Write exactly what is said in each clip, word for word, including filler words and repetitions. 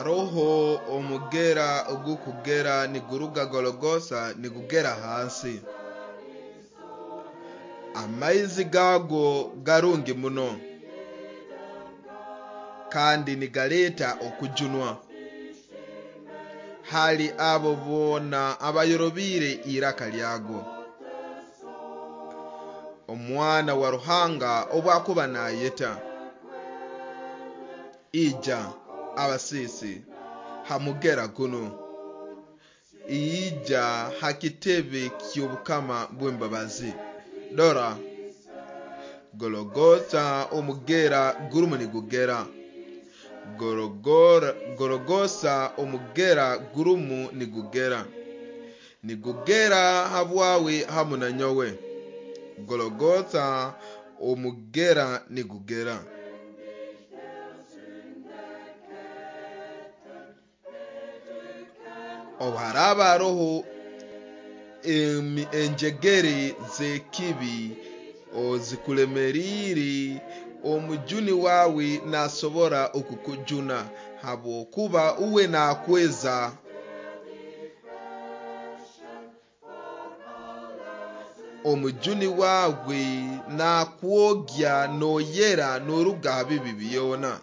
haroho omugera ogukugera niguruga Golgotha nigugera hasi. Amaizi gago garungi muno kandi nigaleta okujunwa. Hali abo bona abayorobire iraka lyago. Omwana wa Ruhanga obwakuba nayeta ija abasisi hamugera guno. Ija hakitebe ky'obukama bw'embabazi. Dora Golgotha omugera gurumu nigugera. Gorogora Golgotha omugera gurumu nigugera. Nigugera habwawe hamuna nyowe. Golgotha omugera nigugera. Oharaba roho enjegeri zekibi ozikulemeriri omujuni wawe nasobora okukujuna habo kuba uwe nakweza. Omujuni wawe nakwogya noyera noruga habibi biyona.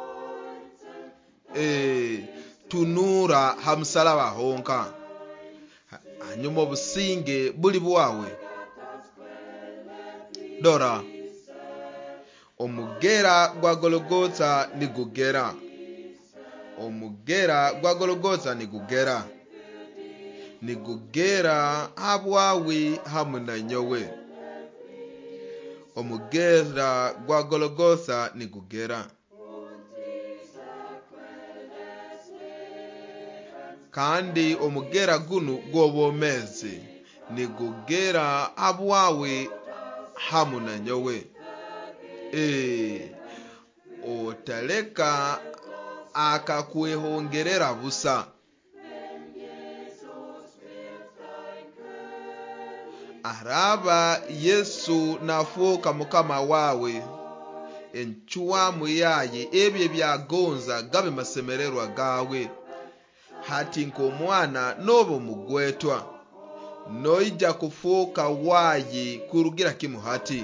Eh tunura hamsalaba honka. Hanyuma obusinge buli bwawe. Dora omugera gwa Golgotha nigugera. Omugera gwa Golgotha nigugera. Nigugera habwawe hamuna nyowe. Omugera gwa Golgotha nigugera. Kandi omugera gunu gwobomezi nigugera habwawe hamuna nyowe. Eh otaleka akakwehongerera busa. Araba Yesu nafuka mukama wawe enchuamu yaye ebye byagonza gabe masemererwa gawe. Hati nkomwana nobo mugwetwa noija kufuka waye kurugira kimuhati.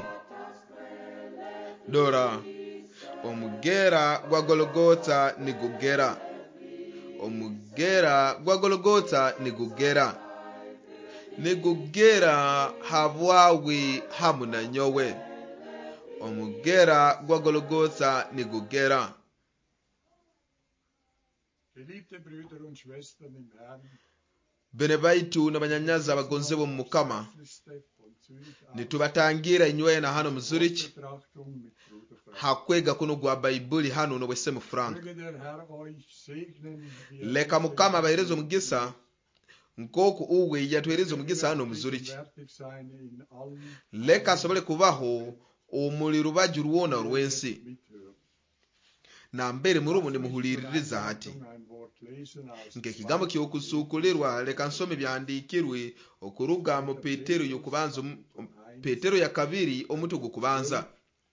Dora omugera gwa Golgotha nigugera. Omugera gwa Golgotha nigugera. Nigugera habwawe hamuna nyowe. Omugera gwa Golgotha nigugera. Geliebte Brüder und Schwestern im Herrn, bene baitu n'abanyanyaza abagonze bo mu Mukama, nitubatangira inywe na hano mu Zurich hakwega kuno gwa Bible hano no bwese mu Frank. Leka Mukama abaherezo omugisa nkoko uwe yatwereza omugisa hano mu Zurich. Leka asobole kubaho omuliro bajurwona olwensi. Na mbere murumu ni muhuliririza hati nke kigambo kyokusukulirwa. Leka nsome byandikirwe okuruga mu Petero yokubanza Petero ya kabiri omutu gukubanza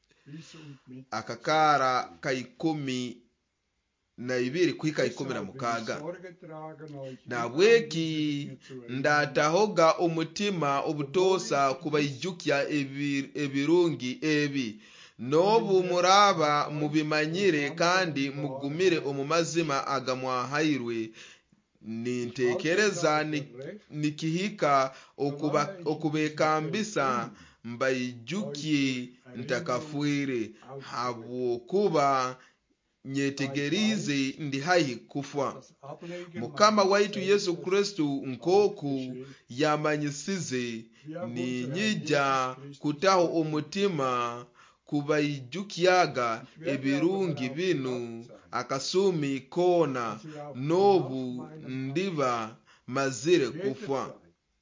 akakara ka ikumi na ibiri kwika ikumi na mukaga. Na bweki ndatahoga umutima obutosa kubayijukya ebirungi ebi nobu muraba mubimanyire kandi mugumire omumazima agamwahayirwe. Nintekereza nikihika okuba okubekambisa mbayijukye ntakafuire habo kuba nyetegerize ndi hayi kufa. Mukama waitu Yesu Kristu nkoku yamanyisize ni nyija kutaho umutima kubayijukyaga ebirungi binu akasumi kona nobu ndiba mazire kufa.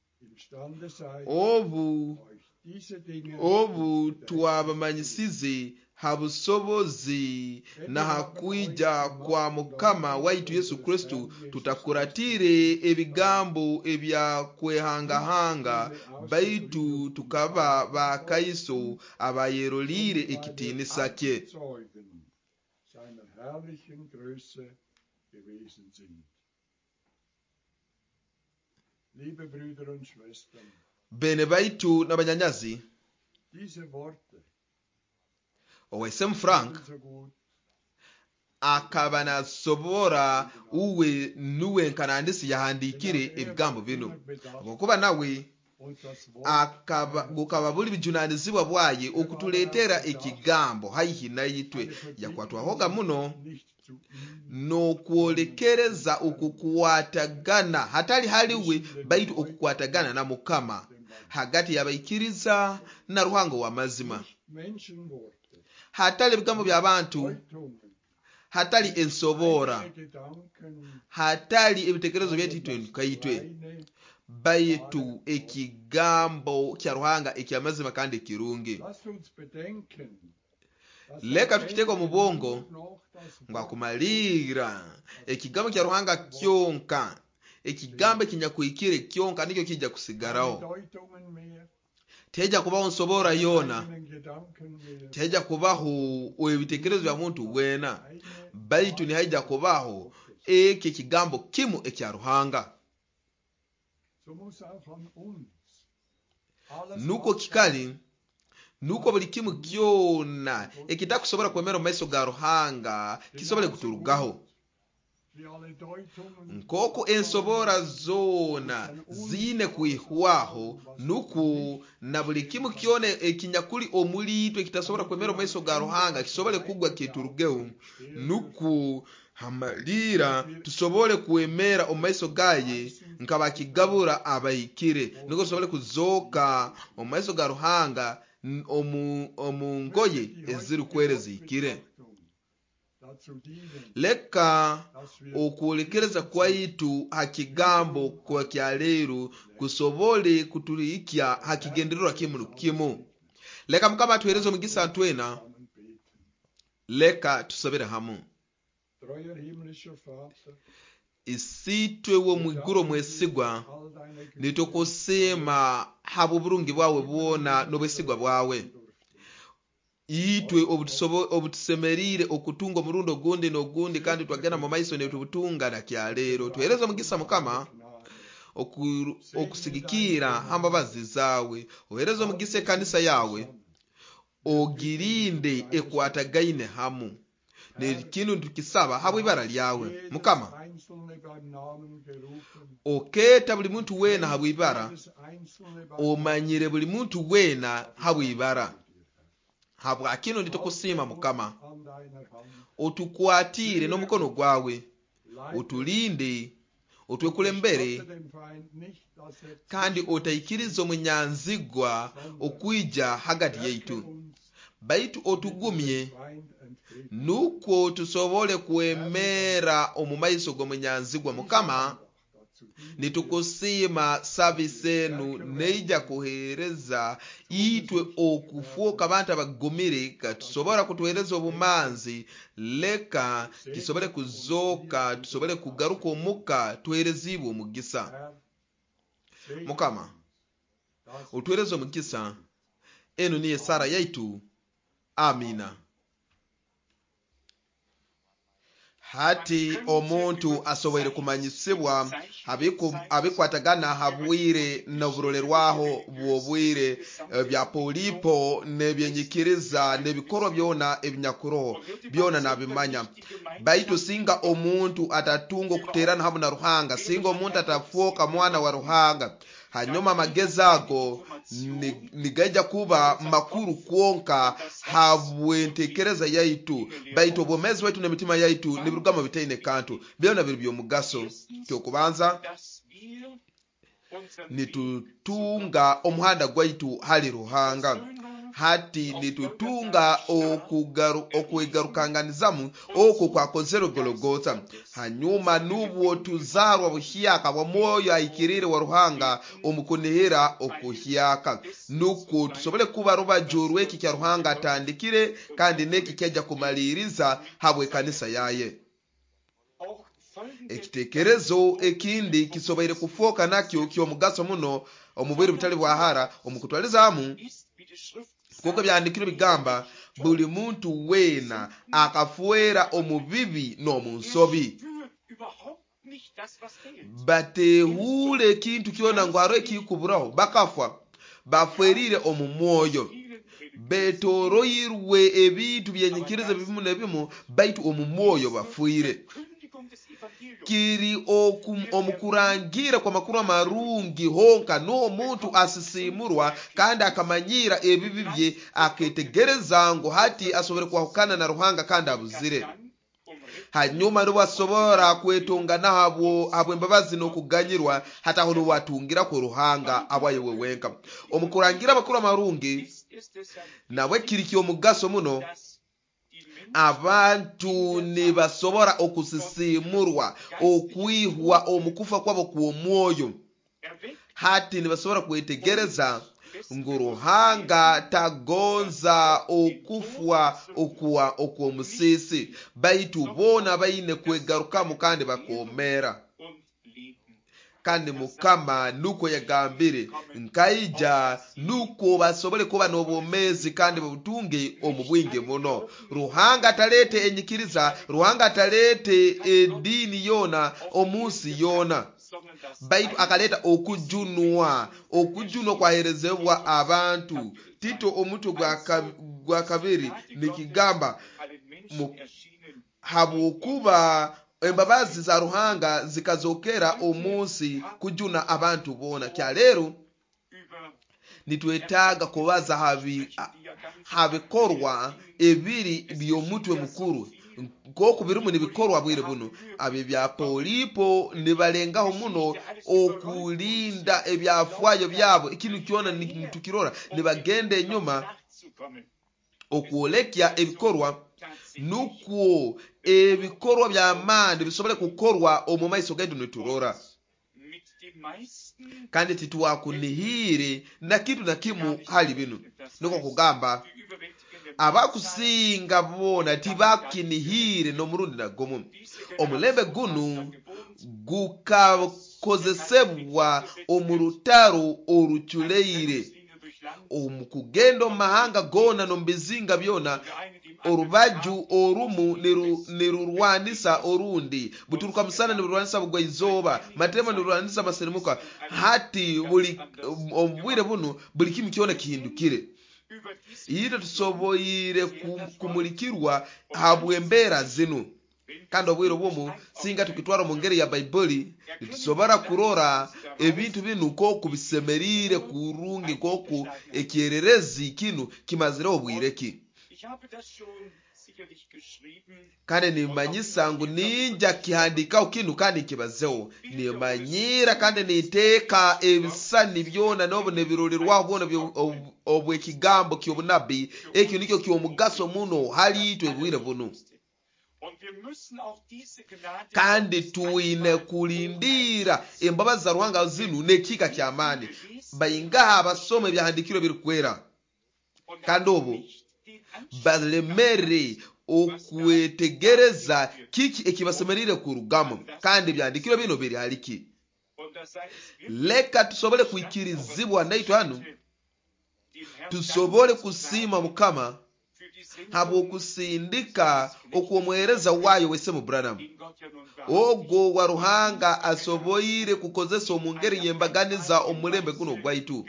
Obu obu tuwabamanyisize habusobozi na hakwija kwa Mukama waitu Yesu Kristu tutakuratire ebigambo ebya kwehangahanga baitu tukaba ba Kaiso abayerolire ekitinisa kye. gewesen sind. Liebe Brüder und Schwestern, bene baitu n'abanyanyazi diese Worte owesemu Frank sind so gut. akaba nasobora uwe nuwenkanandisi yahandikire ebigambo bino obwokuba nawe Und das Wort akaba gukaba buli bijunanizibwa bwaye okutuleetera ekigambo haihi nayitwe yakwatwahoga muno nicht zu ihm, n'okwolekereza okukwatagana hatali haliwe baitu okukwatagana na Mukama hagati y'abayikiriza na Ruhanga w'amazima, Menschenworte, hatali ebigambo by'abantu, Deutungen, hatali ensobora, eigene Gedanken, hatali ebitekerezo by'etitwe kayitwe reine. baitu ekigambo kya Ruhanga ekyamazima kandi ekirungi. Lasst uns bedenken, dass Leka am tukiteeka Ende mu bwongo nur noch das nga Wort kumalira ekigambo kya Ruhanga kyonka, ekigambo ekinyakwikire kyonka nikyo kijja keine kusigalawo. Deutungen mehr, Tejja kubaho nsobora yoona, eigenen Gedanken mehr, tejja kubaho ebitekerezo bya muntu weena, eine baitu nihajja kubaho eki ekigambo kimu ekya Ruhanga. So muss auch an uns alles Nuko was kikali nuko buli kimu kyona ekitakusobora kwemera mu maiso ga Ruhanga kisobole kuturugaho, wie alle Deutungen nkoko ensobora zoona ziine kwihwaho, nuku na buli kimu kyona ekinyakuli omulitwe kitasobora kwemera mu maiso ga Ruhanga kisobole kugwa kiturugeho, nuku hamalira tusobole kwemera omu maiso gaye nka bakigabura abayikire, nuko tusobole kuzooka omu maiso ga Ruhanga omu omu ngoye eziri kwere ziyikire. dazu dienen, Leka dass wir okwolekereza kwaitu hakigambo kwa kyaleero kusobole kutulikya hakigendererwa kimu kimu. Leka Mukama atuhereze omugisa ntwena, zusammen beten. leka tusabire hamu. Treuer himmlischer Vater, Isitwe wo mwiguru mwesigwa all deine Güte nitukusima habo burungi bwawe bwona n'obwesigwa bwawe, itwe obutusobo obutusemerire okutunga omurundo gundi n'ogundi kandi twagenda mu maiso ne tubutunga na kyaleero. Tuhereze omugisa Mukama oku- okusigikira hambabazi zawe, ohereze omugisa ekanisa yawe, ogirinde ekwatagaine hamu n'ekinu tukisaba habwe ibara lyawe Mukama. Einzelne beim Namen gerufen, Oketa buli muntu weena habwe ibara, jedes Einzelne beim omanyire buli muntu weena habwe ibara. Habwa kino nitukusima Mukama, an deiner Hand, otukwatire n'omukono gwawe, leite otulinde, otwekulembere gestatte dem Feind nicht, dass er kandi otayikiriza omunyanzigwa okwija hagati yaitu, uns baitu otugumye Feind entgeht. nuko tusobole kwemera omu maiso g'omunyanzigwa Mukama. Dazu dienen Nitukusima savisi enu neija kuhereza itwe okufuuka abantu abagumire katusobora kutuhereza obumanzi, leka tusobole kuzooka tusobole kugaruka omuka tuherezibwe omugisa. Herr, segne Mukama das otuhereze omugisa, enu niye sara yaitu, amina. Hati omuntu asobole kumanyisibwa abiku- abikwatagana habwire n'oburolerwaho bw'obwire eh, bya polipo n'ebyenyikiriza n'ebikorwa byona ebinyakuroho byona nabimanya, baitu singa omuntu atatunga okuterana hamu na Ruhanga, singa omuntu atafuuka mwana wa Ruhanga, hanyuma amagezi ago ni- nigaija kuba makuru kwonka habwe entekereza yaitu, baitu obwomezi bwaitu n'emitima yaitu nibirugamo bitaine kantu, byona biri by'omugaso. Kyokubanza nitutunga omuhanda gwaitu hali Ruhanga, hati nitutunga okugaru okwegarukanganizamu okwo kwakozere Gologotha, hanyuma nubwo tuzarwa buhyaka bwa mwoyo ayikirire wa Ruhanga omukunihira okuhyaka, nuko tusobole kuba rubajuru eki kya Ruhanga atandikire kandi neki kyajja kumaliriza habwe kanisa yaye. Ekitekerezo ekindi kisobere kufuuka nakyo ky'omugaso muno omubwire butali bwahara omukutwalizamu, kuko byandikiro bigamba buli muntu weena akafuera omubibi n'omunsobi. batehule ekintu kyona ngu hariho ekikuburaho bakafa bafwerire omu mwoyo betoroirwe ebintu byenyikiriza bibimu na bimu baitu omu mwoyo bafwire kiri omukurangira kwa makuru amarungi honka n'omuntu asisimurwa kandi akamanyira ebibi bye aketegereza ngo hati asobore kwahukana na Ruhanga kandi abuzire hanyuma nibo asobora kwetonga nahabo abo embabazi n'okuganyirwa hata aho nibo batungira ku Ruhanga abwayewe wenka omukurangira amakuru amarungi nabwe kiri ky'omugaso muno abantu nibasobora okusisimurwa okwihwa omukufa kwabo kw'omwoyo hati nibasobora kwetegereza ngo Ruhanga tagonza okufwa okuwa okw'omusisi baitu bona baine kwegarukamu kandi bakomera kandi Mukama nuko yagambire nkaija nuko basobole kuba n'obwomezi kandi babutunge omu bwingi muno Ruhanga atalete enyikiriza Ruhanga atalete edini yona omunsi yona baitu akaleta okujunwa okujunwa kwaherezebwa abantu Tito omutu gwa kabiri nikigamba habwokuba embabazi za Ruhanga zikazokera omunsi kujuna abantu bona kyalero nitwetaga kubaza habi habikorwa ebiri by'omutwe mukuru koko birimu nibikorwa bwire buno abe bya polipo nibalengaho muno okulinda ebyafwayo byabo ikintu kyona nitukirora nibagende enyuma okuolekya ebikorwa nuko ebikorwa by'amani bisobole kukorwa omu maiso gaitu niturora kandi titwakunihire na kitu na kimu hali bino nuko kugamba abakusinga bona tibakinihire no murundi na gomu omulembe gunu gukakozesebwa omurutaro oruchuleire omukugendo mahanga gona no mbizinga byona orubaju orumu nirurwanisa orundi buturuka musana nirurwanisa bugwa izoba matema nirurwanisa maserimuka hati buli obwire buno buli kimu kyona kihindukire ire tusoboyire kumulikirwa habwembera zino kandi obwire bwomu singa tukitwara mu ngeri ya Bible tusobora kurora ebintu binu ko kubisemerire kurungi koko ekiererezi kinu kimazire obwireki kandi nimanyisa ngu ninja kihandika ukinu kandi kibazeho nimanyira kandi niteka ebisani byona nobo nebirolirwa bona obwe kigambo kyobunabi ekyo nikyo kyomugaso muno hali itwe bwire buno kandi tuine kulindira embabazi za Ruhanga zinu nekika kyamani bayingaha abasoma ebyahandikiro birikwera kandi obo balemere okwetegereza kiki ekibasemerire ku rugamo kandi byandikiro bino biri haliki leka tusobole kuikirizibwa ndaitu hanu tusobole kusima Mukama habo kusindika okwomwereza wayo wese mu Branham ogo wa Ruhanga asoboire kukozesa omungeri yembaganiza omulembe guno gwaitu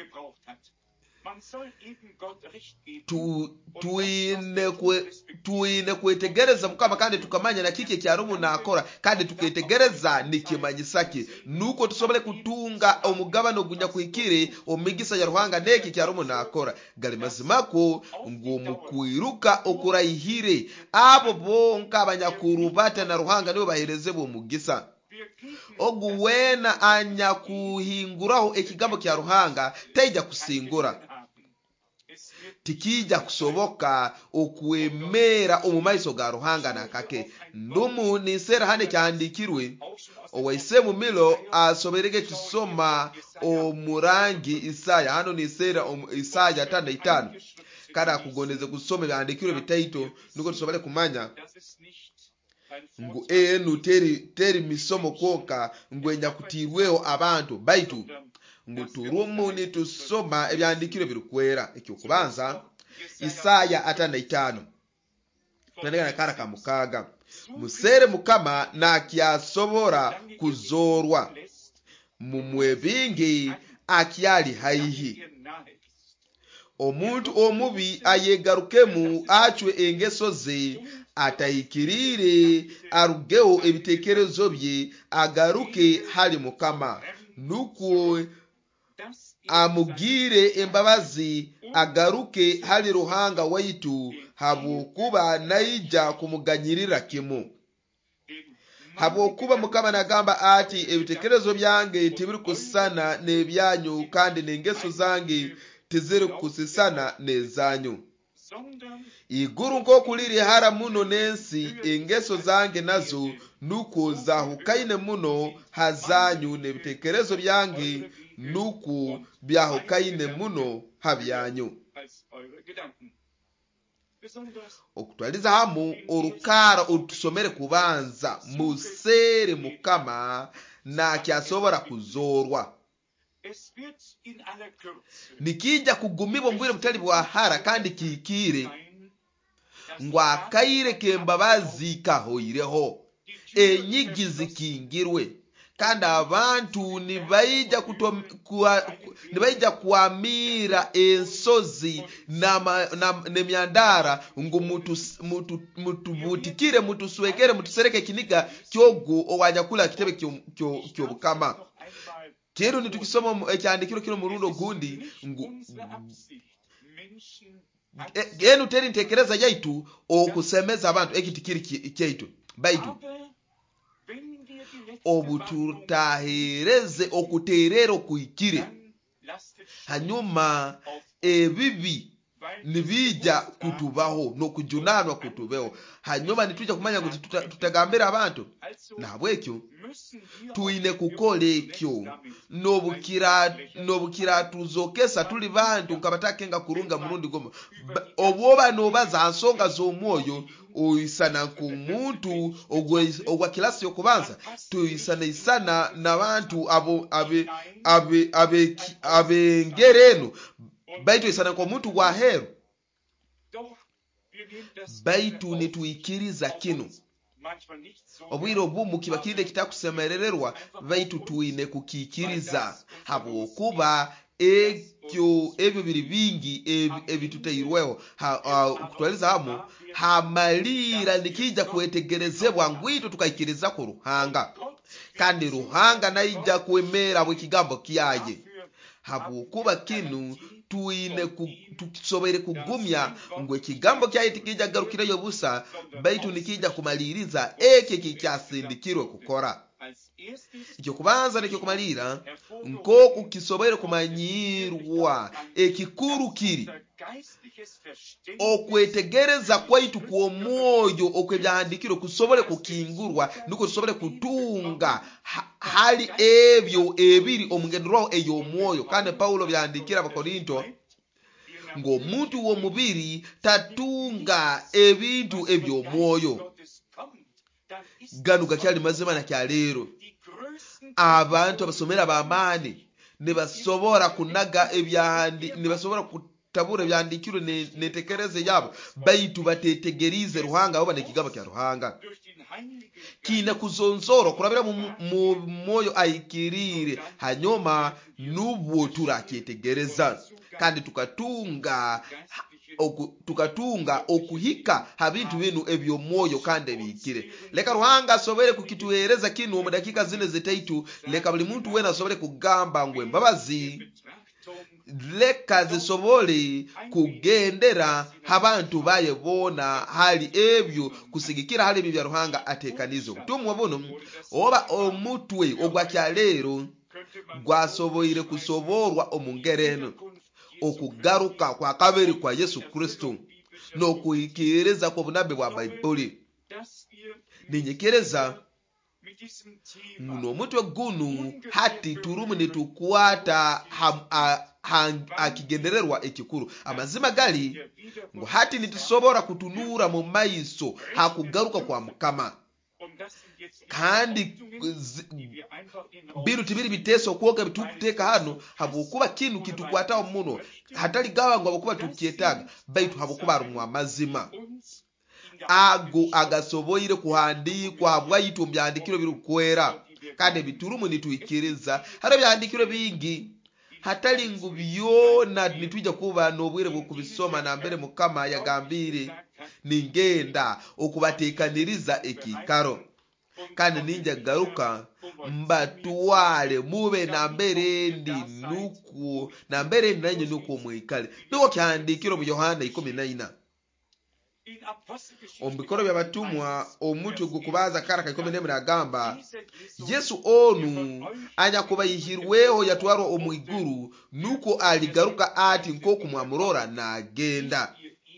tu tuine kwe tuine kwetegereza Mukama kandi tukamanya na kiki kyarumu na akora kandi tuketegereza nikimanyisaki nuko tusobole kutunga omugabano gunya kuikire omigisa ya Ruhanga neki kyarumu na akora gali mazimako ngo mukwiruka okurayihire abo bonka abanyakurubata na Ruhanga nibo baherezebwe omugisa oguwena anya kuhinguraho ekigambo kya Ruhanga taija kusingura tikija kusoboka okwemera omumaiso ga Ruhanga nakake ndumu nisera hane kyandikirwe owaise mu milo asoberege kusoma omurangi Isaya hano nisera Isaya tano itano kada kugoneze kusoma byandikirwe bitaito nuko tusobale kumanya ngu enu teri teri misomo koka ngwenya kutirweho abantu baitu nguturumu ni tusoma ebyandikiro birukwera ekyo kubanza Isaya atano itano twendeka na kara kamukaga musere mukama nakyasobora kuzoorwa mumwe bingi akyali haihi. Omuntu omubi ayegarukemu acwe engeso ze atayikirire arugeho ebitekerezo bye agaruke hali mukama nuko amugire embabazi agaruke hali ruhanga waitu habwokuba naija kumuganyirira kimu. Habwokuba mukama nagamba ati ebitekerezo byange tibiri kusana nebyanyu kandi n'engeso zange tiziri kusisana nezanyu. Iguru nk'okuliri hara muno n'ensi engeso zange nazo nuko zahukaine muno hazanyu n'ebitekerezo byange nuko byahukaine muno habyanyu. Okutwaliza hamu orukara otusomere kubanza musere mukama na kyasobora kuzoorwa. Nikija kugumibwa mbwire mutali bwa hara kandi kikire ngwakaire kembabazi kahoireho enyigizi kingirwe kandi abantu nibaija kutom, kuwa, nibaija kuamira ensozi na nemyandara ngo mutu mutu mutubutikire mutuswekere mutusereke kiniga kyogo owanja kula kitebe kyo kyo bukama. Kero nitukisoma ekyandikiro kino murundo gundi ngo enu teri ntekereza yaitu okusemeza abantu ekitikiri kyaitu baitu obututahereze okuterero kuikire hanyuma ebibi nibija kutubaho no kujunanwa kutubeho hanyuma nituja kumanya kuti tutagambira abantu nabwekyo tuine kukola ekyo nobukira nobukira tuzokesa tuli bantu nkabatakenga kurunga murundi goma obwoba nobaza ansonga z'omwoyo oyisana ku muntu ogwa kilasi yokubanza tuyisana isana nabantu abo abe abe abe abengereno baitu isana kwa muntu wa heru baitu nituikiriza kino obwire obumu kibakirinde kitakusemerererwa baitu tuine kukikiriza habwokuba ekyo ebyo biri bingi ebitutairweho kutwaliza hamu hamalira nikija kwetegerezebwa ngwitu tukaikiriza ku ruhanga kandi ruhanga naija kwemera bwe kigambo kiyaye habwokuba kinu tuine tukisobere kugumya ngwe kigambo kyaye tikija garukireyo busa baitu nikija kumaliriza eke kikyasindikirwe kukora. Ikyo kubanza nikyo kumalira nkoko kisobere kumanyirwa ekikuru kiri okwetegereza kwaitu kwa moyo okwebyandikiro kusobole kukingurwa nuko tusobole kutunga ha, hali ebyo ebiri omugenderwaho eyo moyo kandi Paulo byandikira abakorinto ngo muntu wo mubiri tatunga ebintu ebyo moyo ganu gakyali mazima na kyalero abantu abasomera bamani nibasobora kunaga ebyandi nibasobora kutabura byandikiro netekereze yabo baitu batetegerize ruhanga abo banekigaba kya ruhanga kina kuzonzoro kurabira mu moyo ayikirire hanyoma nubo turakyetegereza kandi tukatunga oku, tukatunga okuhika habintu binu ebyo moyo kandi bikire leka ruhanga sobere kukituhereza kinu mu dakika zine zitaitu leka buli muntu wena sobere kugamba ngwe mbabazi leka zisobole kugendera habantu bayebona hali ebyo kusigikira hali bibya ruhanga atekanizo tumwe bono oba omutwe ogwakyalero gwasoboire kusoborwa omungereno okugaruka kwa kabiri kwa Yesu Kristo no kuikireza kwa bunabe bwa Bible ninyekereza muno mutwe gunu hati turumu nitukwata akigendererwa ekikuru amazima gali ngo hati nitusobora kutunura mu maiso hakugaruka kwa mukama kandi biru tibiri biteso kuoga bitukuteka hano habukuba kinu kitukwata omuno hatali gawa ngo abukuba tukietaga baitu habukuba rumwa mazima ago agasoboire kuhandikwa habwaitu byandikiro birukwera kandi biturumu nituikiriza haro byandikiro bingi hatali ngu byona nitujja kuba n'obwire bwo kubisoma na mbere mukama yagambire ningenda okubatekaniriza ekikaro kandi ninja garuka mbatwale mube na mbere ndi nuku na mbere nanyo nuko mwikale nuko kyandikiro mu Yohana ikumi na ina ombikoro by'abatumwa omuntu gukubaza kara ikumi na rimwe agamba Yesu onu anya kubayihirweho yatwaro omwiguru nuko aligaruka ati nko kumwamurora na agenda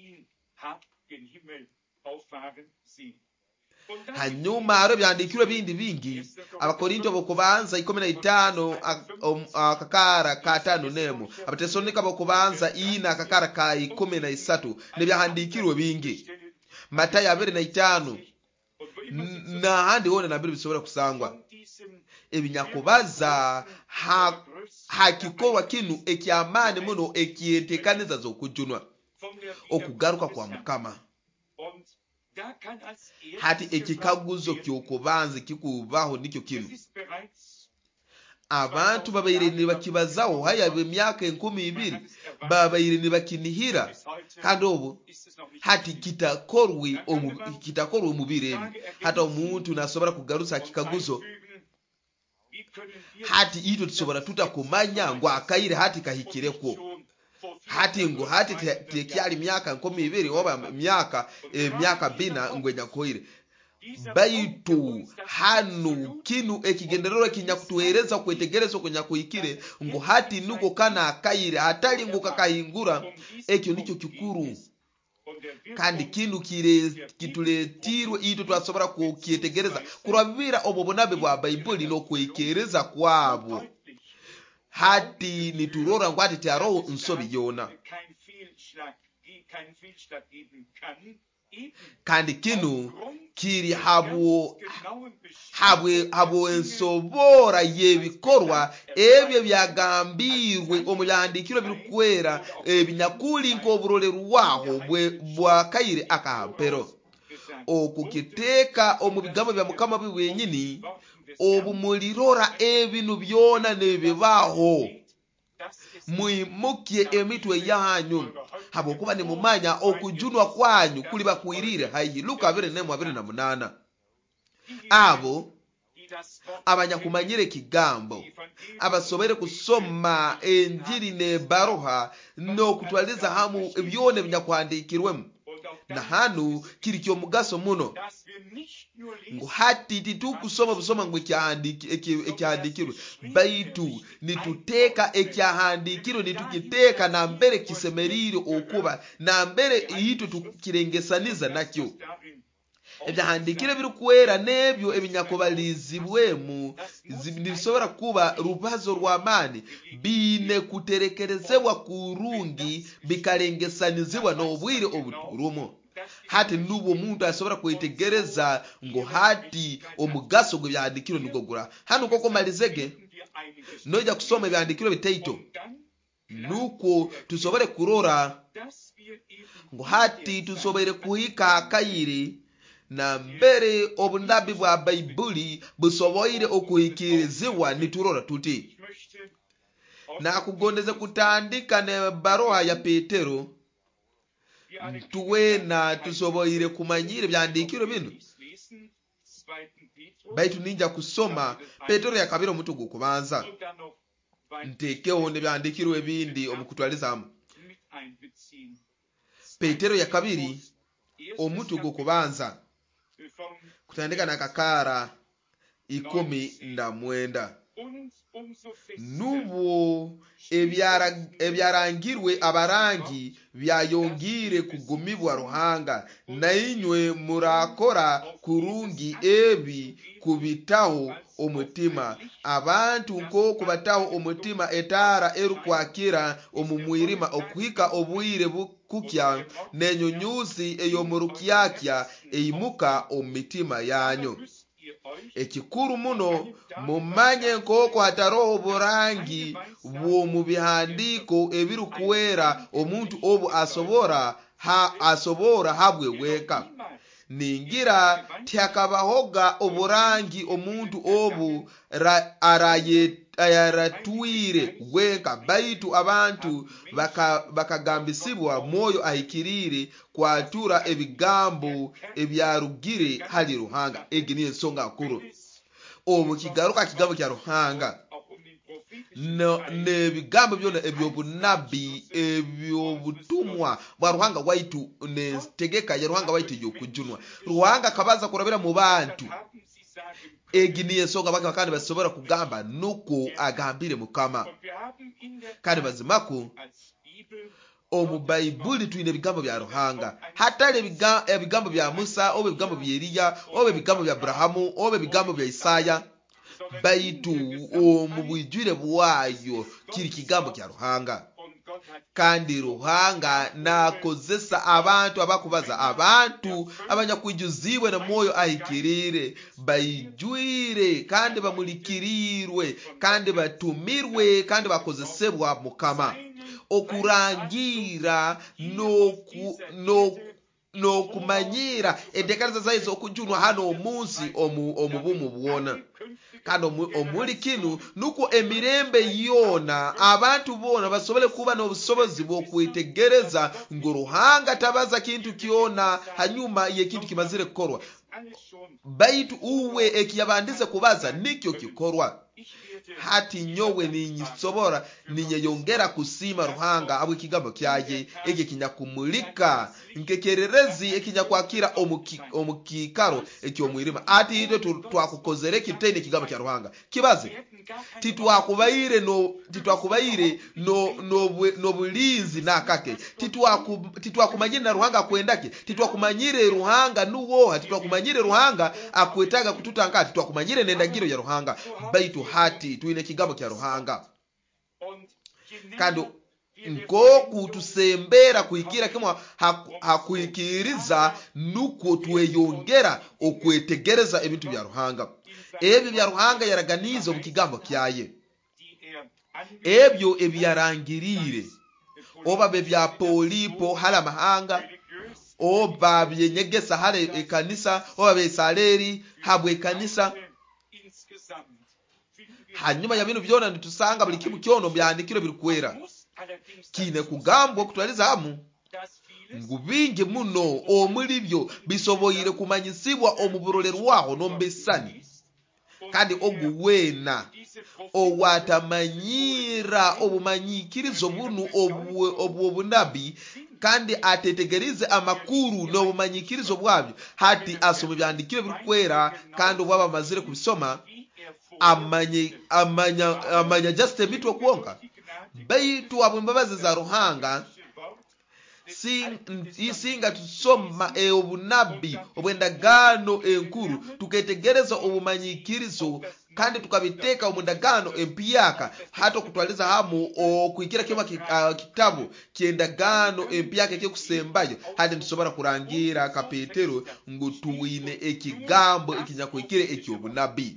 hanyuma haro byandikiro bindi bingi abakorinto bokubanza ikumi na itano akakara katano nemo abatesonika bokubanza ina akakara ka ikumi na isatu nebyahandikirwe bingi Matayo abiri na itano na handi hone na bibiri bisobora kusangwa ebinyakubaza ha hakikorwa kinu ekyamane muno ekyentekaniza zokujunwa okugaruka kwa mukama hati ekikaguzo ky'okubanza kikubaho nikyo kinu abantu babaire nibakibazaho haya emyaka enkumi ibiri babaire nibakinihira kandi obu hati kitakorwe omu kitakorwe omubire hata omuntu nasobora kugarusa kikaguzo hati ito tusobora tutakumanya ngo akaire hati kahikireko hati ngo hati tekyali myaka nkumi ibiri oba myaka e, myaka bina ngwenya koire baitu hanu kinu ekigenderero kinyakutuhereza kwetegereza kwenya kuikire ngo hati nuko kana akaire hatali ngo kakahingura ekyo nicho kikuru kandi kinu kire kituletirwe ito twasobora kukietegereza kurabira obobonabe bwa Bible no kwekereza kwabo hati niturora ngo ati taro nsobi yona kandi kinu kiri habu habwe habwe ensobora yebikorwa ebyo byagambirwe omulandikiro birukwera ebinyakuli nko burolero waho bwe bwakaire akampero okukiteka omubigamo bya mukama bwenyini obumulirora ebinu byona nebibaho mwimukie emitwe yanyu habo kuba ni mumanya okujunwa kwanyu kuli bakwirire hayi Luka abiri na abiri na munana abo abanyakumanyire kigambo abasobere kusoma enjiri ne baroha no kutwaliza hamu byone binyakwandikirwemo na hanu kiri kyo mugaso muno ngo hati titukusoma busoma ngo ekyahandikirwe baitu nituteka ekyahandikirwe nitukiteka na mbere kisemerire okuba na mbere ihito tukirengesaniza nakyo ebyahandikire birukwera nebyo ebinyakobalizibwemu nibisobora kuba rubazo rw'amani bine kuterekerezebwa kurungi bikarengesanizibwa n'obwire obuturumo hati nubo omuntu asobora kwetegereza ngo hati omugaso gwe byahandikiro nigogura hano koko malizege noja kusoma ebyandikiro bitaito nuko tusobore kurora ngo hati tusobere kuhika akayiri na mbere obundabi bwa Bible busoboire okuhikirizibwa niturora tuti na kugondeze kutandika ne baroha ya Petero tuwena tusoboire kumanyire byandikiro bino baitu ninja kusoma Petero ya kabiri omuntu gukubanza ntekeho ne byandikiro ebindi omukutwalizamu Petero ya kabiri omuntu gukubanza kutandika na kakara ikumi na mwenda nubo ebyara ebyarangirwe abarangi byayongire kugumibwa ruhanga na inywe murakora kurungi ebi kubitaho umutima abantu nko kubataho umutima etara erukwakira omumwirima okuhika obwire bukukya nenyunyuzi eyo murukyakya eimuka omumitima yanyu ekikuru muno mumanye nkoko hataroho burangi bwo mu bihandiko ebirukwera omuntu obu asobora ha asobora habwe weka ningira tyakabahoga oburangi omuntu obu ra, araye ayaratwire wenka baitu abantu bakagambisibwa baka mwoyo ahikirire kwatura ebigambo ebyarugire hali Ruhanga. Egi niyo ensonga nkuru obu kigaruka kigambo kya Ruhanga no nebigambo byona ebyobunabi ebyobutumwa bwa Ruhanga waitu netegeka ya Ruhanga waitu yokujunwa. Ruhanga kabaza kurabira mu bantu. Egi niyo ensonga baka kandi basobora kugamba nuko agambire Mukama. Kandi bazimako omu Bayibuli tuine ebigambo bya Ruhanga. Hatale ebigambo bya Musa obe ebigambo bya Eliya obe ebigambo bya Abrahamu obe ebigambo bya Isaya, baitu omu bwijwire bwayo kiri kigambo kya Ruhanga. Kandi Ruhanga nakozesa abantu abakubaza abantu abanyakwijuzibwe na mwoyo ahikirire bayijwire kandi bamulikirirwe kandi batumirwe kandi bakozesebwa Mukama okurangira noku no no kumanyira endekaniza zaizo okujunwa hano omunsi omu omubumu bwona. Kandi omuli kinu nuko emirembe yona abantu bona basobole kuba n'obusobozi bw'okwetegereza ngo Ruhanga tabaza kintu kiona hanyuma ye kintu kimazire kukorwa baitu uwe ekiyabandize kubaza nikyo kikorwa. Hati nyowe ninyisobora ninyeyongera kusima Ruhanga abwe kigambo kyaye ege kinyakumulika nkekererezi ekinyakwakira omuki, omukikaro ekyomwirima. Ati hito twakukozere kitende kigambo kya Ruhanga kibaze titwakubaire no titwakubaire no no no bulinzi nakake titwaku titwakumanyire na Ruhanga kwendake titwakumanyire Ruhanga nuwo titwakumanyire Ruhanga akwetaga kututanga titwakumanyire nendagiro ya Ruhanga baitu hati tuine kigambo kya Ruhanga kandi nkoku tusembera kuikira kama hakuikiriza nuko tweyongera okwetegereza ebintu bya Ruhanga. Ebyo bya Ruhanga yaraganizo mu kigambo kyaye ebyo ebyarangirire oba be bya polipo hala mahanga oba byenyegesa hala ekanisa oba besaleri habwe ekanisa. Hanyuma ya bino byona nitusanga buli kimu kyono byandikiro birikwera kine kugambwa okutwaliza hamu ngubinge muno omuli byo bisoboyire kumanyisibwa omuburolerwaho nombesani kandi oguwena owatamanyira obumanyikirizo bunu obwo bunabi kandi atetegerize amakuru n'obumanyikirizo bwabyo hati asome byandikiro birikwera kandi obwaba mazire kubisoma amanye amanya amanya just emitwe kwonka baitu abumbabazi za Ruhanga singa tusoma e obunabi obwendagano enkuru tuketegereza obumanyikirizo kandi tukabiteka omundagano empiyaka hata kutwaliza hamu okuikira kima kitabu kiendagano empiyaka ekikusembayo hadi tusobora kurangira kapetero ngutuwine ekigambo ekinyakuikire ekyobunabi.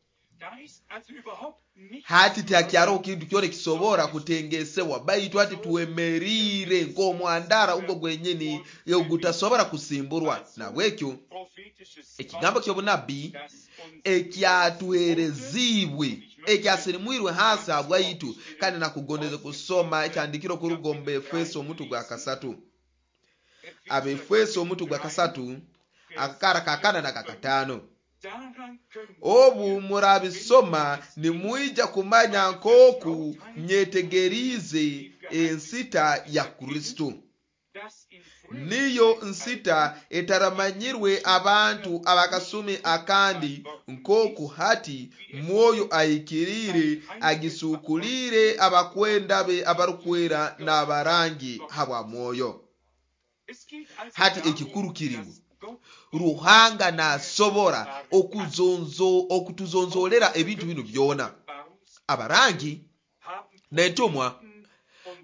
Hati takyaro kintu kyone kisobora kutengesewa baitu hati tuemerire ngo mwandara ugo gwenyeni yo gutasobora kusimburwa na wekyo ekigambo kyobunabi ekyatuherezibwe ekyasirimwirwe hasa bwaitu kandi nakugondeze kusoma ekyandikiro ku rugombe Efeso omutu gwa kasatu abe Efeso omutu gwa kasatu akakara kakana na kakatano. Obu murabisoma ni muija kumanya nkoku nyetegerize ensita ya Kristo. Niyo nsita etaramanyirwe abantu abakasumi akandi nkoku hati mwoyo ayikirire agisukulire abakwenda be abarukwera n'abarangi habwa mwoyo. Hati ekikuru kiringo Ruhanga na sobora okuzonzo okutuzonzolera ebintu bino byona abarangi netumwa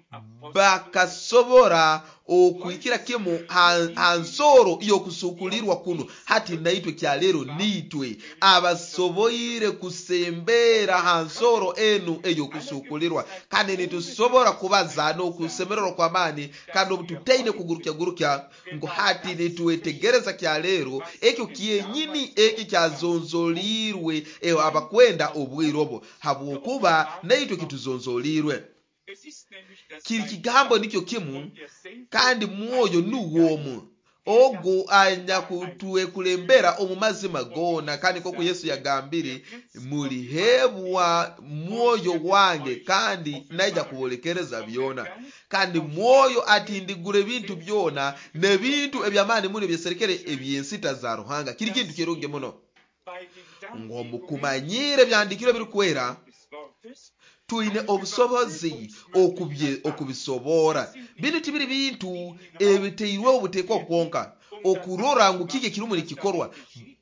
bakasobora okwikira kimu hansoro y'okusukulirwa kuno hati naitwe kyalero nitwe abasoboire kusembera hansoro enu ey'okusukulirwa kandi nitusobora kubaza n'okusemererwa kw'amaani kandi obututaine kugurukya gurukya ngo hati nitwetegereza kyalero ekyo kyenyini eki kyazonzolirwe eyo abakwenda obwire obwo habwokuba naitwe kituzonzolirwe kiri kigambo nikyo kimu kandi mwoyo nuwomu ogo anya kutuekulembera omu mazima gona kandi koko Yesu yagambire mulihebwa mwoyo wange kandi naija kubolekereza byona kandi mwoyo atindigure bintu byona ne bintu ebyamaani muli byeserekere ebyensita za Ruhanga kiri kintu kirungi muno ngo mukumanyire byandikiro biri kwera tuine obusobozi okubye okubisobora bino tibiri bintu ebiteirwe obutekwa kwonka okurora ngo kike kiri muri kikorwa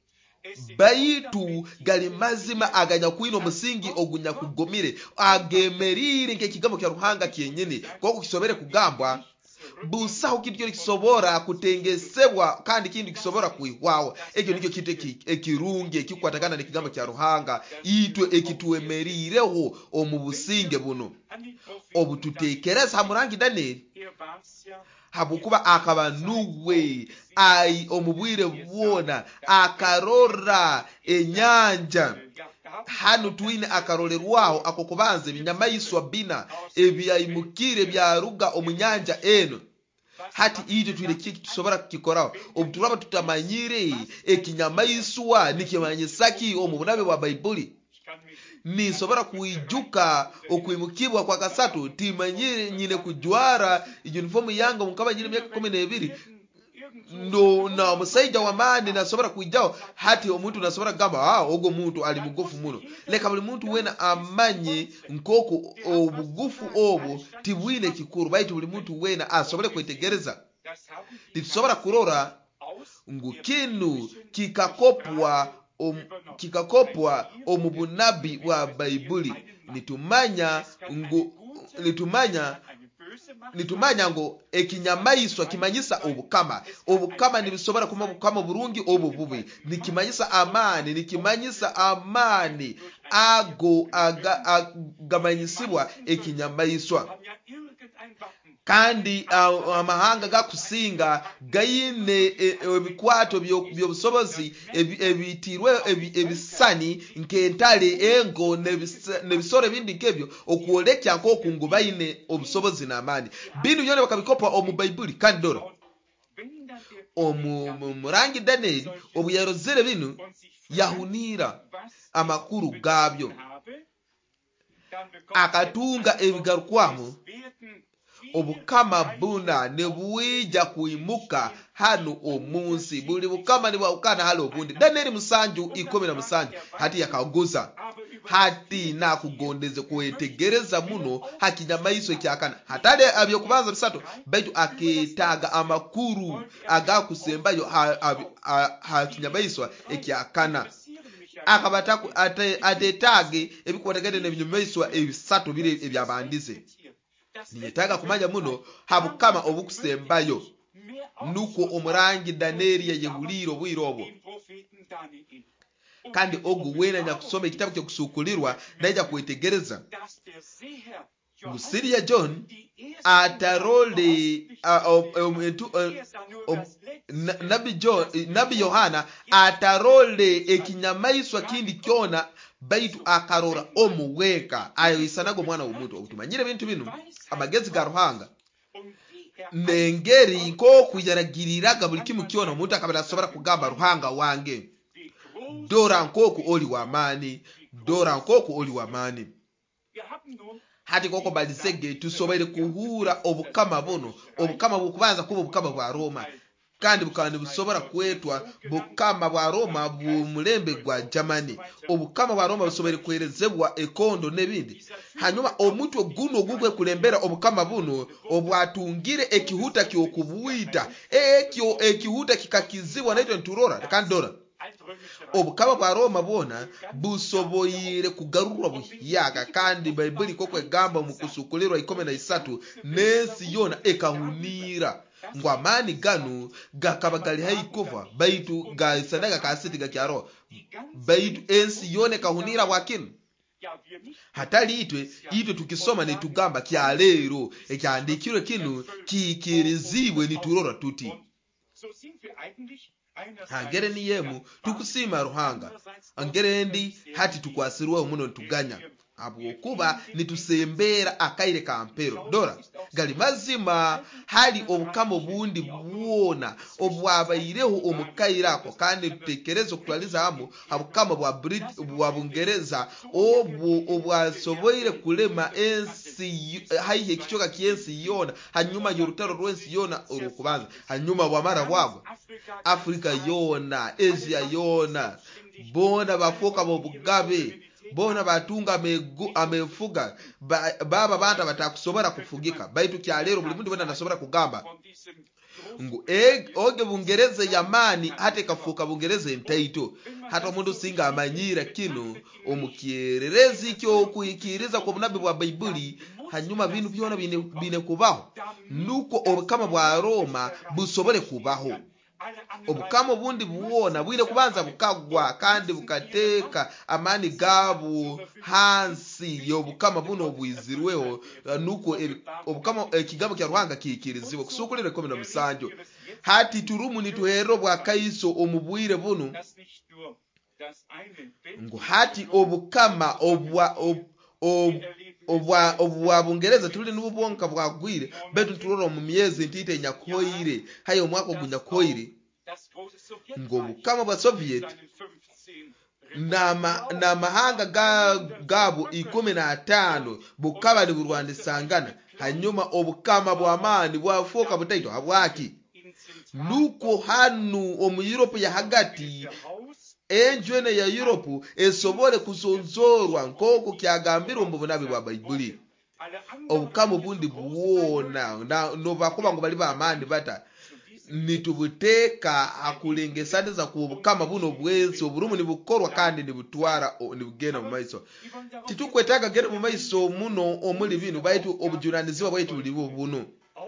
baitu gali mazima aganya kuina omusingi ogunya kugomire agemerire nke kigambo kya Ruhanga kyenyene koko kisobere kugambwa busaho kiryo kisobora kutengesebwa kandi kindi kisobora kuihwawa ekyo nikyo kite ekirungi ekikwatakana nekigambo kya Ruhanga itwe ekituemerireho omu businge buno obututekereza hamurangi Daniel habukuba akaba nuwe ai omubwire bwona akarora enyanja hanu tuine akarolerwaho akokubanze binyamayiswa bina ebyayimukire byaruga omunyanja eno hati ito tuile kiki tusobora kukikoraho obuturaba tutamanyire ekinyamayiswa nikimanyisaki omu bunabe bwa Baibuli nisobora kuijuka okuimukibwa kwa kasatu timanyire nyine kujwara uniform yango mukaba nyine myaka kumi na ebiri no na musaija wa mani nasobora kuijao hati omuntu nasobora gamba ah ogo muntu ali mugufu muno leka buli muntu wena amanye nkoko obugufu obo tibwine kikuru baitu buli muntu wena asobole kwetegereza tisobora kurora ngukinu kikakopwa om, kikakopwa omubunabi bwa Baibuli nitumanya ngu nitumanya nitumanya ngo ekinyamayiswa kimanyisa obukama obukama nibisobora kuma obukama burungi obu bubi nikimanyisa amani nikimanyisa amani ago aga, agamanyisibwa ekinyamayiswa kandi uh, amahanga gakusinga gayine ebikwato byobusobozi ebitirwe ebisani nkentale engo nebisore bindi nkebyo okuolekya nko kungubaine obusobozi na amani binu yone bakabikopa omu Baibuli kandi doro omu murangi Daniel obuyarozere binu yahunira amakuru gabyo akatunga ebigarukwamu obukama buna nebuija kuimuka hano omunsi buli bukama ni bwaukana halo obundi Daniel musanju ikumi na musanju hati yakaguza hati na kugondeze kwetegereza muno hakinyamayiswa kyakana hatale abyo kubanza bisatu baitu aketaga amakuru agakusembayo hakinyamayiswa ha, ha, ekyakana akabataku ate atetage ebikwategede nebinyamayiswa ebisatu bire ebyabandize niyetaga kumanya muno habukama obukusembayo nuko omurangi Daniel yayehuliro bwirobo kandi ogu wena nyakusoma ekitabu kyo kusukulirwa naija kwetegereza musiri ya John atarole nabi John nabi Yohana atarole ekinyamayiswa kindi kyona baitu akarora omuweka ayo isanago mwana w'omuntu obutumanyire bintu binu amagezi ga Ruhanga nengeri nko kuyaragiriraga buli kimu kyona omuntu akabara sobora kugamba Ruhanga wange dora nkoku oli wa mani dora nkoku oli wa mani hati koko balisege tusobere kuhura obukama buno obukama bukubanza kuba obukama bwa Roma kandi bukandi busobora kwetwa bukama bwa Roma bumulembe gwa Germany obukama bwa Roma busobere kwerezebwa ekondo nebindi hanyuma omuntu guno gugwe kulembera obukama buno obwatungire ekihuta kyokubuita ekyo ekihuta kikakizibwa naitwe nturora kandi dora obukama bwa Roma bwona busoboyire kugarurwa buhiyaga kandi Bayibuli koko egamba mu kusukulirwa ikumi na isatu n'ensi yona ekahunira ngo amaani ganu gakaba gali haikuva baitu gaisanaga kasiti gakyaro baitu ensi yona ekahunira bwakinu hatali itwe itwe tukisoma netugamba kya lero ekyandikirwe kinu kikirizibwe niturora tuti hangere ni yemu tukusima Ruhanga angere ndi hati tukwasirwa muno ntuganya abwokuba nitusembera akaire kampero dora gali mazima hali obukamo bundi buona obwabaireho omukairako kandi tutekerezo kutwaliza hamu abukamo bwa Brit bwa Bungereza obwo obwasoboire kulema ensi haihe kichoka kiensi yona hanyuma yorutaro rwensi yona orukubanza hanyuma bwamara bwabo Afrika yona Asia yona bona bafoka mu bugabe bona batunga amegu amefuga ba, baba banta batakusobora kufugika baitu kyalero buli mundu bana nasobora kugamba ngo e, oge Bungereza yamani hate kafuka Bungereza entaito hata mundu singa amanyira kino omukiererezi kyo kuikiriza kwa bunabi bwa Bayibuli hanyuma bintu byona bine, bine kubaho nuko obukama bwa Roma busobole kubaho obukamo bundi buwona bwire kubanza bukagwa kandi bukateka amani gabu hansi yobukama buno obwizirweho nuko obukama ekigabo kya Ruhanga kikirizibwa kusukulira kumi na musanju hati turumu nituhero bwa kaiso omubwire buno ngo hati obukama obwa ob, ob, obwa obwa Bungereza tuli nububonka bwagwire betu turoro mu myezi ntite nyakoire hayo mwako gunyakoire ngo bukama bwa Soviet na ma, na mahanga ga, gabo ikumi na tano bukaba ni Rwanda sangana hanyuma obukama bwa amani bwafoka butaito habwaki nuko hanu omu Europe ya hagati enjwene ya Europe esobole kusonzorwa nkoko kyagambirwa mu bunabi bwa Bayibuli obukama bundi buona na no bakuba ngo bali ba amani bata nitubuteka akulengesaniza ku bukama buno bwensi oburumu nibukorwa kandi nibutwara nibugenda mu maiso titukwetaga genda mu maiso muno omuli binu baitu obujunanizibwa baitu libo buno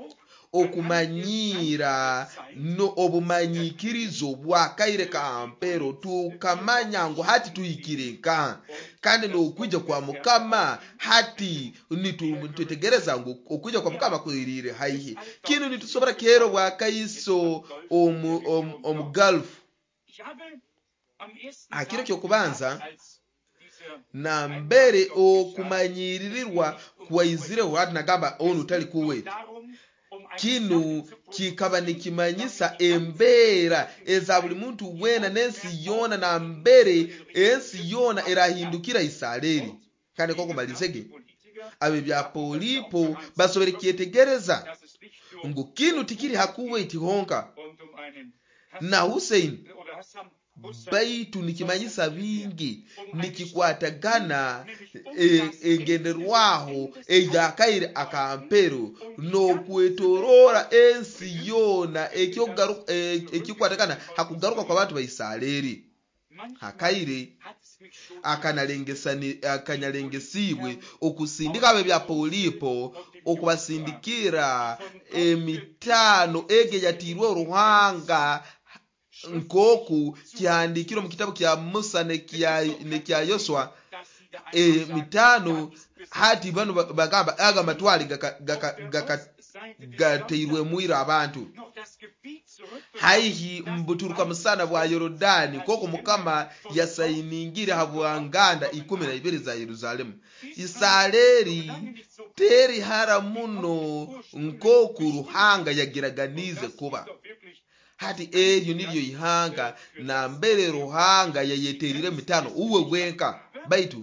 okumanyira no obumanyikirizo bwa kaire kampero tukamanya ngo hati tuyikirenka kandi no okwijja kwa mukama hati nitutegereza ngo okwijja kwa mukama kwirire haihi kino nitusobora kero bwa kaiso omu om, om Gulf akiro kyo kubanza na mbere okumanyiririrwa kwaizire watu nagamba onu tali kuwe kinu kikaba nikimanyisa embera eza buli muntu wena nensi yona na mbere ensi yona erahindukira Israeli kandi koko malizege abe bya polipo basobere kietegereza ngo kinu tikiri hakuwe itihonka na Hussein baitu nikimanyisa bingi nikikwatagana engenderwaho e, eyakaire akampero no kwetorora ensi yona ekyogaruka ekikwatagana hakugaruka kwa bantu ba Israeli hakaire akanalengesani akanyalengesibwe okusindika abe bya polipo okubasindikira emitano ege yatirwe Ruhanga nkoku kiandikiro mu kitabu kya Musa ne kya ne kya Yosua e mitano hati bano bagamba aga matwali gaka gateirwe muira abantu haihi mbuturuka musana bwa Yorodani koko mukama yasainingira habwanganda ikumi na ibiri za Yerusalemu Israeli teri haramuno nkoku Ruhanga yagiraganize kuba hati eryo niryo ihanga na mbere Ruhanga yayeterire mitano uwe wenka baitu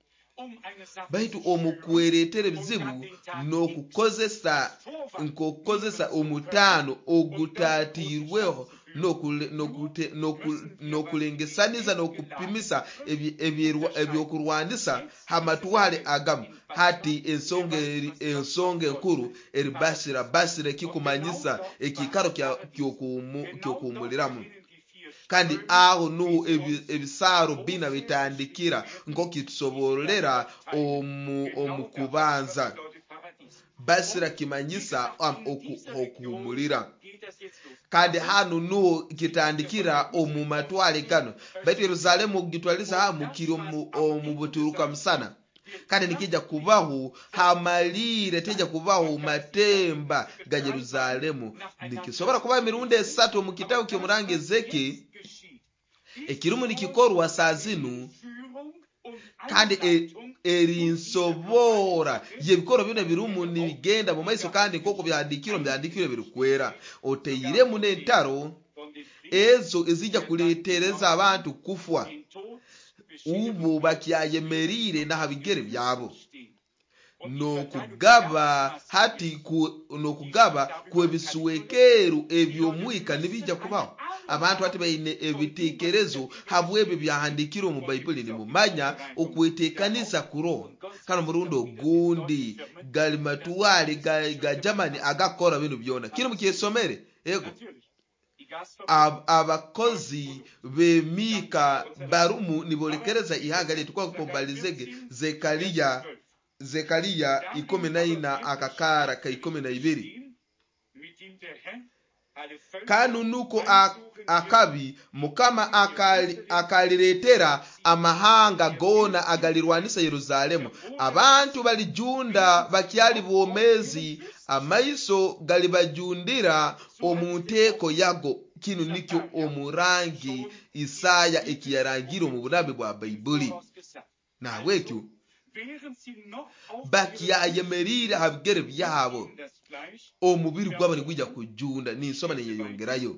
baitu omukweretere bizibu no kukozesa nkokozesa omutano ogutatirweho no nokute nokulengesaniza no kupimisa ebyokurwandisa hamatwale agamu hati ensonge ensonge nkuru eribashira bashire kikumanyisa ekikaro kyokumuliramu kandi aho nu ebisaro bina bitandikira ngo kitsoborera omu omukubanza basira kimanyisa okuhumulira kandi hano nu kitandikira omu matwale gano baitu Yerusalemu gitwaliza hamu kiri omu buturuka musana kandi nikija kubaho hamalire teja kubaho matemba ga Yerusalemu nikisobora kuba mirundi esatu mu kitabu ky'omurangi Ezeki ekirumu nikikorwa saa zinu kandi erinsobora yebikoro bino birumu nigenda mu maiso kandi koko byandikiro byandikiro birukwera oteyiremu n'entaro ezo ezija kuletereza abantu kufwa ubu bakyayemerire na habigere byabo no kugaba hati ku no kugaba kwebisuwekeru ebyomwika nibija kubaho abantu ati baine ebitekerezo habwebe byahandikiro mu Bible ni mumanya okwetekanisa kuro kana murundo gundi gali matwale ga, ga Germany agakora bino byona kiri mu kyesomere ego Ab, abakozi bemika barumu nibolekereza ihanga letu kwa kumbalizege Zekaria Zekaria ikumi na ina akakara ka ikumi na ibiri kanu nuko akabi mukama akali akaliretera amahanga gona agalirwanisa Yerusalemu abantu balijunda bakyali bomezi amaiso galibajundira omunteko yago kinu nikyo omurangi Isaya ekiyarangira mu bunabi bwa Bible nawe ekyo bakyayemerira habigere byabo omubiri gwabo nigwijja kujunda ninsoma niyeyongerayo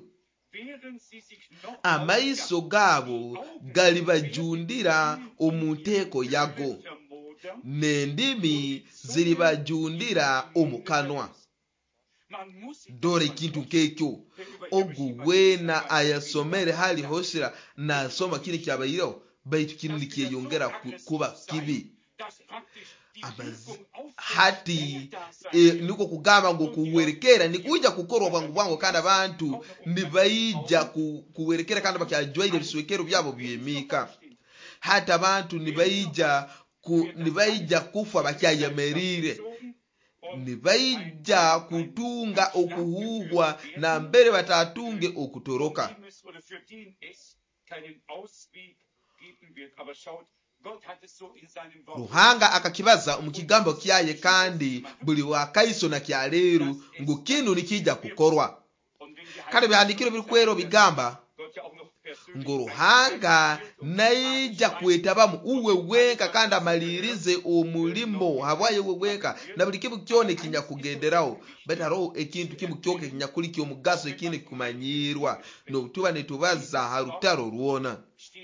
amaiso gabo galibajundira omunteko yago n'endimi ziribajundira omukanwa dore kintu kekyo oguwena ayasomere hali hoshira nasoma kile kyabayiro baitu kinu nikiyongera kuba kibi Abazi, hati e, niko kugamba ngo kuwerekera nikuja kukorwa bwangu bwangu kandi abantu nibaija ku, kuwerekera kandi bakyajwaire biswekero byabo byemika hata abantu nibaija ku, nibaija kufa bakyayemerire nibaija kutunga okuhuhwa na mbere batatunge okutoroka Ruhanga akakibaza umukigambo kyaye kandi buli wakaiso na kyaleru ngo kinu nikija kukorwa kandi byandikiro bikwero bigamba ngo Ruhanga naija kwetabamu uwe wenka kandi amalirize omulimo habwaye uwe wenka na buli kibu kyone kinya kugenderaho betaro ekintu kibu kyoke kinya kuli kyo mugaso ekindi kumanyirwa no tuba netubaza harutaro ruona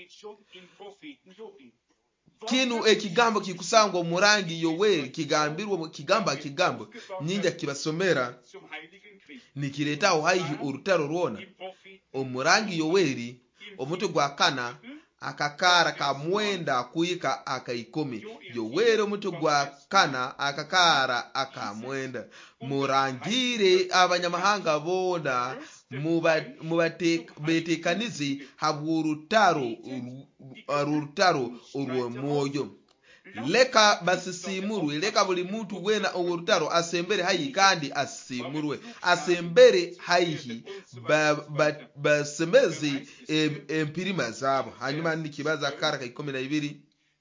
kinu ekigambo kikusangwa murangi Yoweri kigambirwa kigamba kigambo nyinja kibasomera nikiretaho haihi urutaro ruona omurangi Yoweri omuto gwa kana akakara kamwenda kuyika akaikumi Yoweri omuto gwa kana akakara akamwenda murangire abanyamahanga bona mubatekanizi habwurutaro urutaro urwomoyo leka basisimurwe leka buli muntu wena urutaro asembere hayi kandi asimurwe asembere hayi basemezi ba, ba empirima zabo hanyuma nikibaza kara ka ikumi na ibiri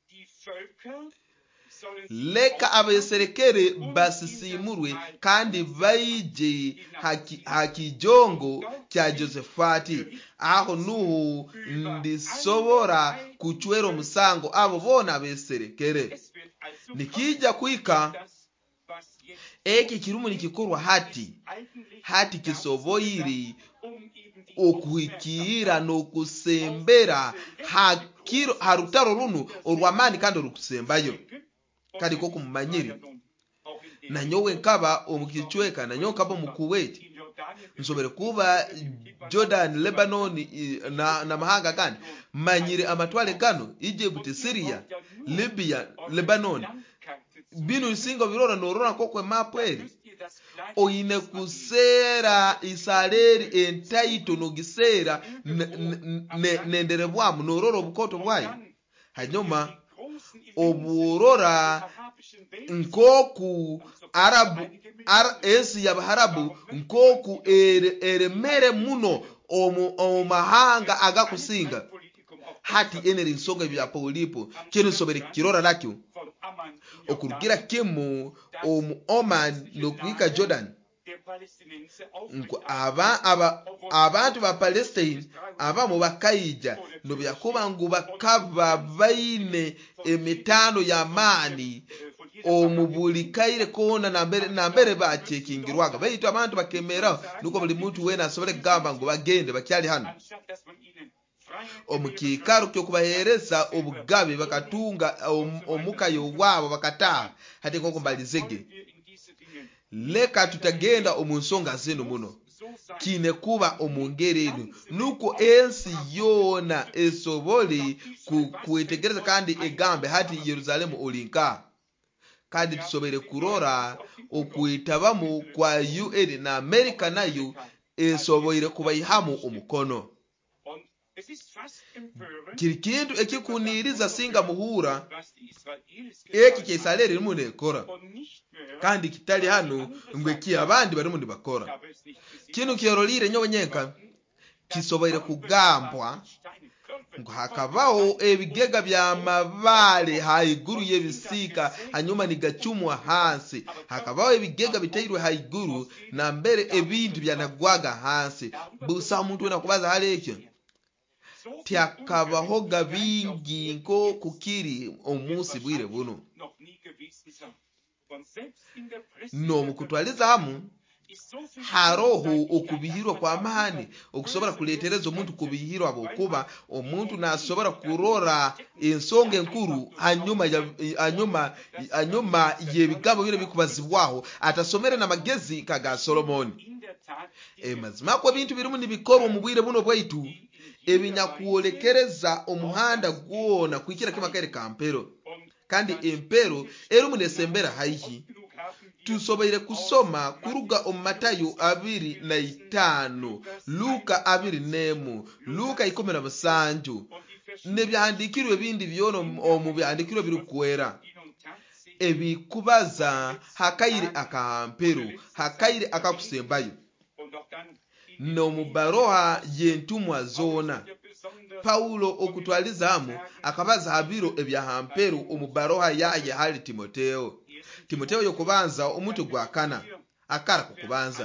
leka abeserekere basisimurwe kandi baije haki, hakijongo kya Josefati aho nuhu ndisobora kuchwero musango abo bona beserekere nikija kuika eki kirumu nikikorwa hati hati kisoboyiri okuhikira no kusembera hakiro harutaro runo orwamani kandi rukusembayo kadi koko mumanyiri na nyowe nkaba omukichweka na nyowe nkaba mu Kuwait nsobere kuba Jordan Lebanon na, na mahanga kandi manyiri amatwale gano Egypt Syria Libya Lebanon binu isingo birora norora kokwe mapweli oyine kuseera isaleri entaito nogiseera nenderebwamu norora obukoto bwayo hanyuma oburora nkoku arabu ar, ensi y'abaharabu nkoku eremere ere muno omumahanga agakusinga hati eneri nsonga bya polipo kino sobere kirora nakyo okurugira kimu omu Oman nokuika Jordan nko aba aba abantu ba Palestine abamu bakaija no byakuba ngo bakaba baine emitano ya mani omubulikaire kona nambere nambere bachekingirwaga baitu abantu bakemera nuko buli muntu wena asobole gamba ngo bagende bakyali hano omukikaro kyo kubahereza obugabe bakatunga omukayo wabo bakataha hati nko kumbalizege leka tutagenda omunsonga zino muno kine kuba omungereno nuko ensi yona esobole kuetegereza kandi egambe hati Yerusalemu olinka kandi tusobere kurora okuyitabamu kwa U N na America nayo esobole kubayihamu omukono kiri kintu ekikuniriza singa muhura eki keisaleri rimune kora kandi kitali hano ngwe ki abandi bari mundi bakora kino kyorolire nyobonyenka kisobere kugambwa ngo hakabaho ebigega bya mabale haiguru yebisika hanyuma nigachumwa hansi hakabaho ebigega bitairwe haiguru na mbere ebintu byanagwaga hansi busa umuntu wena kubaza halekyo tyakabaho gabingi nko kukiri omunsi bwire buno no mukutwaliza hamu haroho okubihirwa kwa mahani okusobora kuletereza omuntu kubihirwa abokuba omuntu nasobora kurora ensonga enkuru hanyuma hanyuma hanyuma yebigabo bire bikubazibwaho atasomere na magezi kaga Solomoni emazima kwa bintu birimu nibikorwa mu bwire buno bwaitu ebinyakuolekereza omuhanda gwona kwikira kimakere kampero kandi empero erumu nesembera haihi tusobere kusoma kuruga omumatayo abiri na itano Luka abiri nemu Luka ikumi na musanju nebyahandikirwe bindi byono omu byandikirwe birukwera ebikubaza hakaire akampero hakaire akakusembayo no mubaroha yentumwa zona Paulo okutwalizamu akabaza habiro ebyahampero omubaroha yaye hali Timoteo Timoteo yokubanza omuntu gwakana akara kukubanza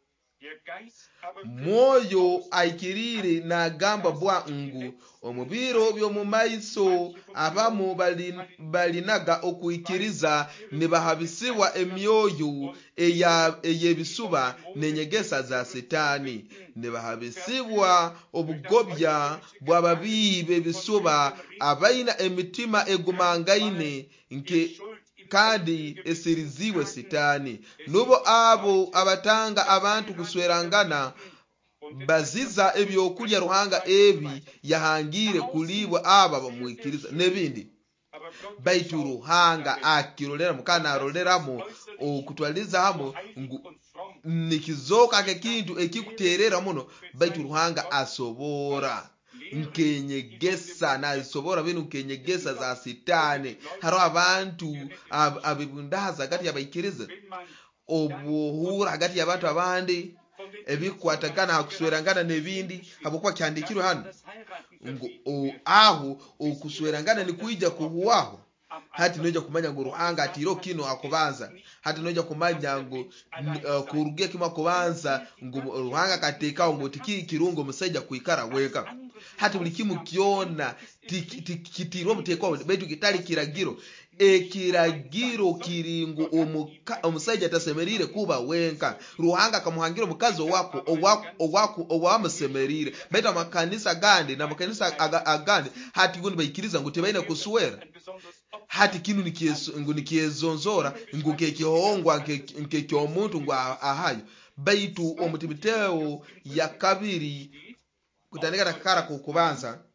moyo aikirire na gamba bwa ngu omubiro byo mu maiso abamu balinaga okuikiriza nibahabisibwa emyoyo eya eyebisuba nenyegesa za Satani nibahabisibwa obugobya bwa babibe bisuba abaina emitima egumangaine nke kandi esiriziwe Satani nubo abo abatanga abantu kuswerangana baziza ebyokulya ruhanga ebi yahangire kulibwa aba bamwikiriza nebindi baitu ruhanga akirolera mukana aroleramo okutwaliza hamo nikizoka ke kintu ekikuterera muno baitu ruhanga asobora nkenyegesa na sobora binu nkenyegesa za Satani haro abantu ab, abibundaza gati yabaikiriza obuhura gati yabantu abandi ebikwatakana hakuswerangana nebindi habokuwa kyandikirwe hano ngo aho okuswerangana ni kuija kuhuwaho hati noja kumanya ngo ruhanga atiro kino akubanza hati noja kumanya ngo uh, kurugia kima kubanza ngo ruhanga kateka ngo tiki kirungo musaija kuikara weka hati buli kimu kiona kitiro muteko betu kitali kiragiro ekiragiro kiringo omusaija tasemerire kuba wenka ruhanga kamuhangira mukazo wako owako owako owamusemerire beta makanisa gandi na makanisa agandi hati gundi bayikiriza ngo tebaina kuswera hati kinu nikiezo ngo nikiezonzora ngo kekihongwa nke kyo omuntu ngo ahayo baitu omutimiteo ya kabiri kutandika takara kukubanza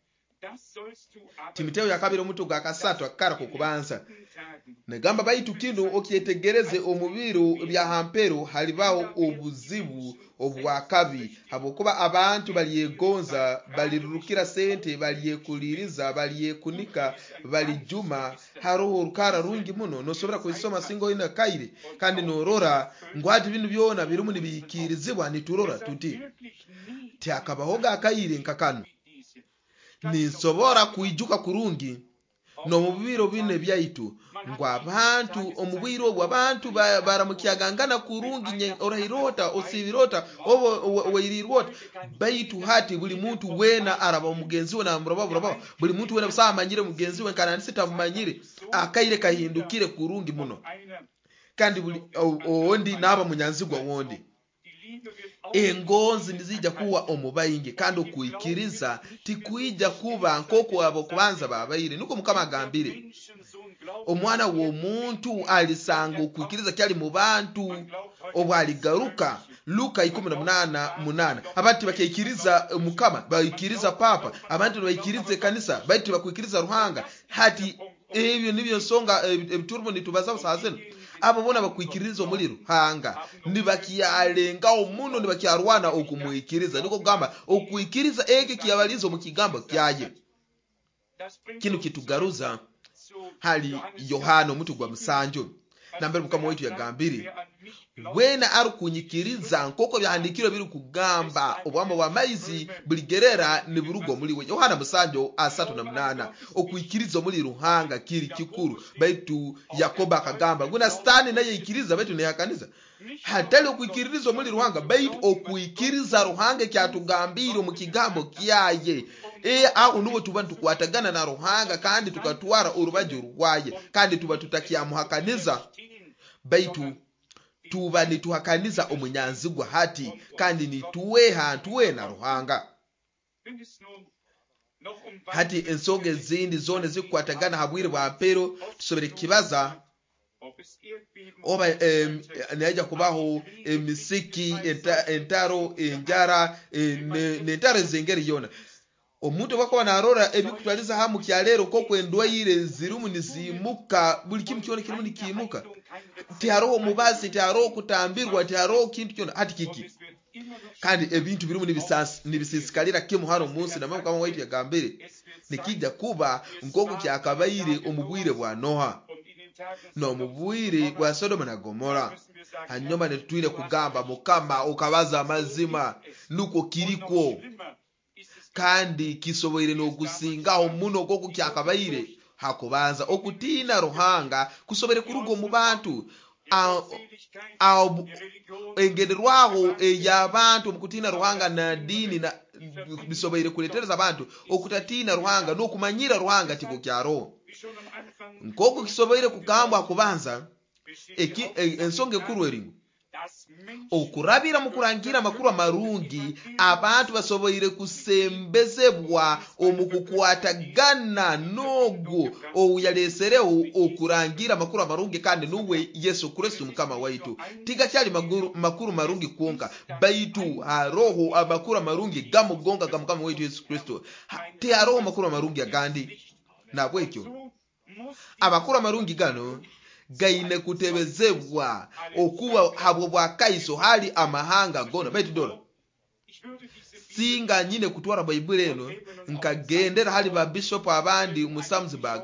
Timoteyo yakabiri omutu gwa kasatu akakara kukubanza negamba baitu kino okyetegereze omubiri bya hampero halibawo obuzibu obwakabi habwokuba abantu balyegonza balirukira sente balyekuliriza balyekunika balijuma haroho rukara rungi muno nosobora kwisoma singo ina kaire kandi norora ngwati bintu byona birimu nibikirizibwa niturora tuti tyakabahoga akaire nkakano ninsobora kuijuka kurungi no mubiro bine byaitu ngo abantu omubwiro obwo abantu baramukiyagangana kurungi nye orahirota osibirota obo weirirota baitu hati buli muntu wena araba omugenzi we na muraba buraba buli muntu wena busamanyire mugenzi we kana nsita mumanyire akaire kahindukire kurungi muno kandi buli ondi naba munyanzigwa wondi engonzi nizija kuwa omubayinge kandi okuikiriza tikuija kuba nkoko abo kubanza babayire nuko mukama agambire omwana w'omuntu alisanga okuikiriza kyali mu bantu obwaligaruka Luka ikumi na munana munana abantu bakikiriza mukama bayikiriza papa abantu bayikirize kanisa baitu bakuikiriza ruhanga hati ebyo nibyo songa ebiturbo nitubaza busazeno abo bona bakwikiriza omuliro hanga nibakiyalenga omuno nibakyarwana okumuikiriza niko gamba okuikiriza ege kiyabalizo mu kigambo kyaye kino kitugaruza hali Yohana omutu gwa musanjo nambere mukama wetu yagambire wena arukunyikiriza nkoko byahandikiro biri kugamba obwamo bwa maizi buligerera ni burugo muri we Yohana musanjo asatu na munana okuikiriza muri ruhanga kiri kikuru baitu Yakoba akagamba guna stani naye ikiriza baitu ne yakaniza hatali okuikiriza muri ruhanga baitu okuikiriza ruhanga kyatugambire mu kigambo kyaye e aho nubo tuba tukwatagana na ruhanga kandi tukatwara urubajo rwaye kandi tuba tutakiyamuhakaniza baitu tuba nituhakaniza omunyanzigwa hati kandi nituweha tuwe na ruhanga hati ensonga ezindi zone zikwatagana habwire bwa mpero tusobere kibaza oba em, naija kubaho emisiki enta, entaro enjara nentaro zengeri yona omuntu bakwa narora ebikutwaliza hamu kyalero ko kwendwaire zirumu nizimuka buli kimu cyone kirimu nikimuka tiaro mubazi tiaro kutambirwa tiaro kintu cyona hati kiki kandi ebintu birimu nibisasi nibisisikalira kimu hano munsi na kama waitu yagambire nikijja kuba nkoko kyakabayire omubwire bwa Noha no mubwire bwa Sodoma na Gomora hanyuma netwire kugamba mukama okabaza amazima nuko kiriko kandi kisoboire no gusingaho muno koko kyakabayire hakubanza okutina ruhanga kusobere kurugo mu bantu engerwaho eyabantu mukutina ruhanga na dini na bisoboire kuletereza abantu okutatina ruhanga no kumanyira ruhanga tiko kyaro nkoko kisoboire kugambwa kubanza eki ensonge kurweringo okurabira mukurangira makuru amarungi abantu basoboire kusembezebwa omukukwatagana nogo oyalesereho okurangira makuru amarungi kandi nuwe Yesu Kristo mukama waitu tiga cyali maguru makuru marungi kuonka baitu haroho amakuru amarungi gamugonga gamukama waitu Yesu Kristo ti haroho makuru amarungi agandi nabwekyo abakuru amarungi gano gaine kutebezebwa okuwa habwo bwa kaiso hali amahanga gona baitu dola singa nyine kutwara Bible eno nkagendera hali ba bishop abandi mu Samsburg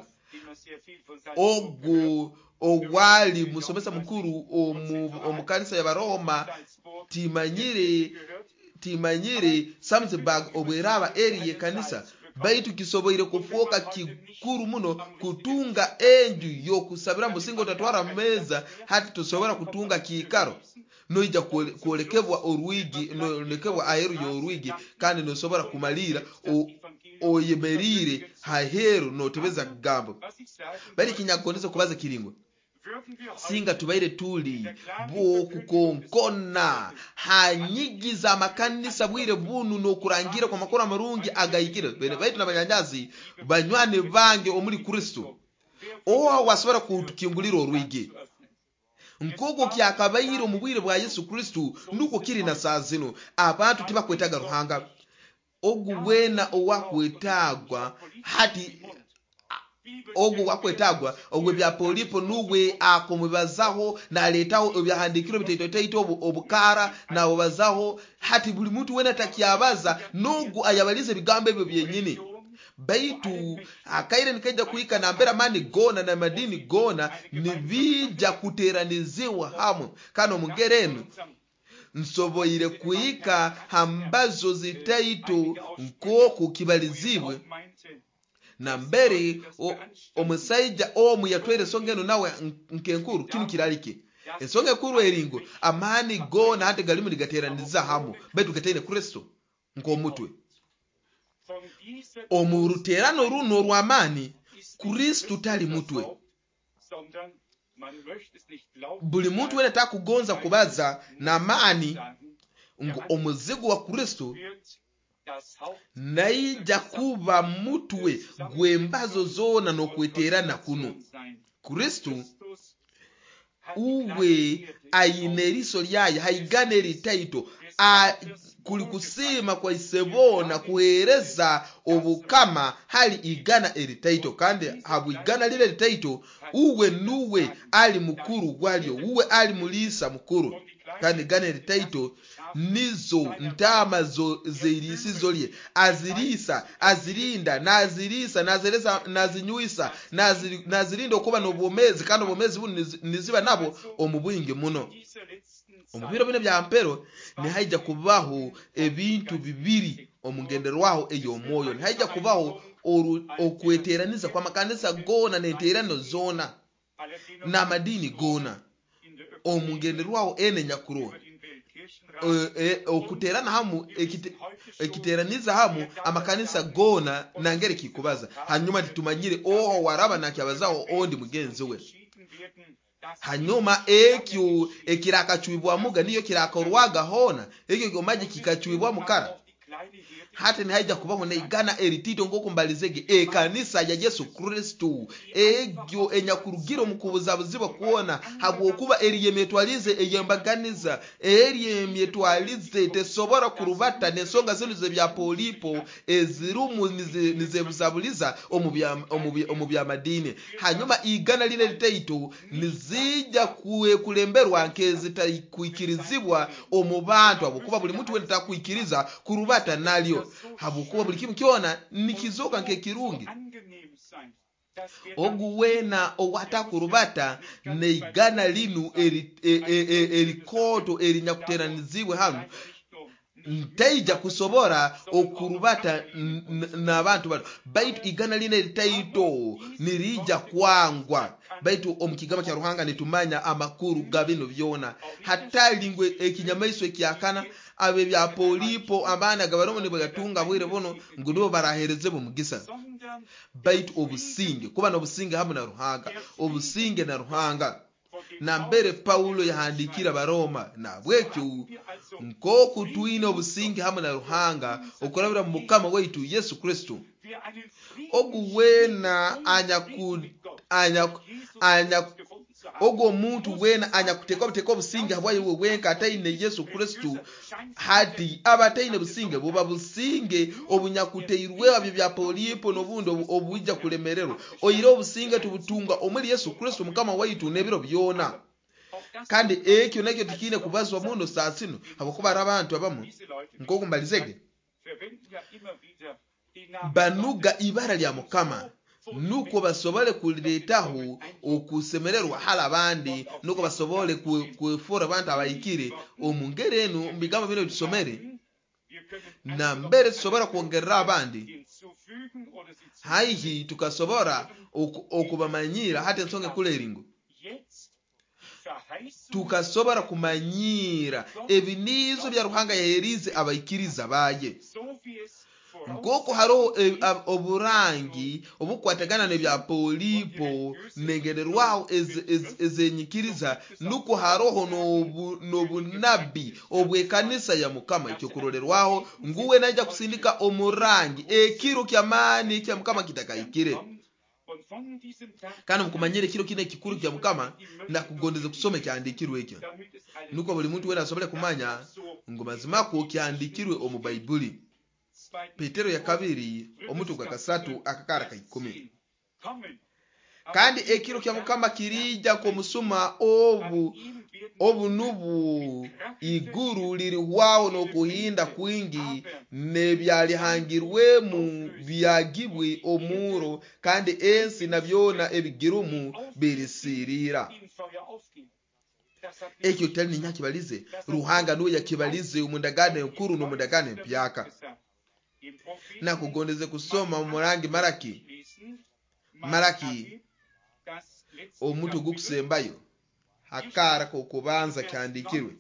ogu owali musomesa mukuru omukanisa ya Baroma timanyire timanyire Samsburg obweraba eri kanisa baitu kisoboire kufoka kikuru muno kutunga enju yokusabira musingo tatwara meza hati tusobora kutunga kikaro noija kuolekebwa orwigi noolekebwa aheru yo orwigi kandi nosobora kumalira oyemerire haheru notebeza gambo bali kinyakondeza kubaza kiringo singa tubaire tuli bo kukonkona hanyigiza amakanisa bwire bunu no kurangira kwa makora marungi agayikira bene baitu nabanyanyazi banywane bange omuli Kristo owa wasubara kutukingulira orwigi nkoko kyakabayiro mu bwire bwa Yesu Kristo nuko kiri na sazino abantu tibakwetaga ruhanga ogu wena owakwetagwa hati ogu wakwetagwa ogwe bya polipo nuwe akomubazaho naletaho ebyahandikiro bitaito obukara na obazaho hati buli muntu wena takyabaza nugu ayabalize bigambo ebyo byenyini baitu akaire nikaija kuika na mbera mani gona na madini gona nibija kuteraniziwa hamwe kano mungerenu nsoboire kuika hambazo zitaito nkoko kibalizibwe na mbere omusaija omu yatwere songeno nawe nkenkuru kinu kiralike ensonga kuru eringo amani gona hate galimu nigateraniza hamwe betu gatene Kristo nko mutwe omuruterano runo rwamani Kristo tali mutwe buli muntu wena takugonza kubaza na mani ngo omuzigo wa Kristo naija kuba mutwe gwembazo zona nokweterana kuno Kristo uwe aineriso lyaye haigane litaito a kuli kusima kwa isebona kuhereza obukama hali igana eritaito kandi habu igana lile litaito uwe nuwe ali mukuru gwalyo uwe ali mulisa mukuru kandi igana eritaito nizo ntama zo zirisi zolye azirisa azirinda nazirisa nazereza nazinyuisa nazirinda okuba nobomezi kandi obomezi bunu niziba nabo omubwinge muno omubiro bino bya mpero ni haija kubaho ebintu bibiri omungenderwaho eyo moyo ni haija kubaho okweteraniza kwa makanisa gona n'enterano zona na madini gona omungenderwaho ene nyakuru okuterana hamu ekiteraniza hamu amakanisa gona nangere kikubaza hanyuma titumanyire oho waraba nakyabazaho ondi mugenzi we hanyuma ekyo ekirakachwibwa muga niyo kirakorwaga hona ekyo gomaje kikachwibwa mukara hata ni haija kubaho na igana eritito ngoko mbalizege e kanisa ya Yesu Kristo egyo enyakurugiro mukubuza buziba kuona habwo kuba eriyemetwalize eyembaganiza eriyemetwalize tesobora kurubata nesonga zinu ze bya polipo ezirumu nize nizebuzabuliza omubya omubya madini hanyuma igana lile litaito nizija kuwe kulemberwa nkezi kuikirizibwa omubantu abo kuba buli muntu wenda takuikiriza kurubata nalyo habukuwa buli kimu kiona nikizoka nke kirungi oguwena owata kurubata neigana linu erikoto erinyakuteranizibwe hano ntaija kusobora okurubata n'abantu bano baitu igana line litaito nirija kwangwa baitu omukigama kya Ruhanga nitumanya amakuru gabino byona hatalingwe ekinyamaiso kyakana abe bya polipo abana gabaromo ne bagatunga bwire bono ngudo barahereze bo mugisa baitu obusinge kuba no businge hamwe na Ruhanga obusinge na Ruhanga na mbere Paulo yahandikira baroma na bwekyo nkoko tuine obusinge hamwe na Ruhanga okurabira mu mukama waitu Yesu Kristo oguwena anyaku anyaku anyaku ogo muntu wena anyakuteka obuteka obusinge habwaye we wenka ataine Yesu Kristo hati abataine businge buba businge obunyakuteirwe abyo bya polipo nobundo obujja kulemerero oyire obusinge tubutunga omuli Yesu Kristo mukama waitu nebiro byona kandi ekyo nakyo tikine kubazwa muno saasino habokuba arabantu abamu nkoko mbalizege banuga ibara lya mukama nuko basobole kuletaho okusemererwa hala bandi nuko basobole kwefora abantu abayikire omungerenu mbigamba bino tusomere na mbere tusobora kuongerera abandi haihi tukasobora okubamanyira hata nsonge kule ringo tukasobora kumanyira ebinizo bya Ruhanga yaherize abayikiriza baye ngoko haro oburangi obukwatagana ne bya polipo negererwaho ezenyikiriza nuko haroho nobunabi obwekanisa ya mukama icyo kurolerwaho nguwe najja kusindika omurangi ekiro kyamani kya mukama kitakayikire kana mukumanyire kiro kine kikuru kya mukama nakugondeze kusome kyandikirwe ekyo nuko buli muntu wena asobole kumanya ngo mazima ko kyandikirwe omu Bible petero ya kabiri omutwe gwa kasatu akakara ka ikumi. Kandi ekiro kya Mukama kirija k'omusuma obu obu nubu iguru lirihwaho n'okuhinda kwingi nebyalihangirwemu byagibwe omuro kandi ensi na byona ebigirumu birisirira. Ekyo tali ninya kibalize ruhanga nuya kibalize umundagane nkuru n'umundagane mpyaka. Na kugondeze kusoma mu murangi Maraki Maraki omutu gukusembayo akara ko kubanza kyandikirwe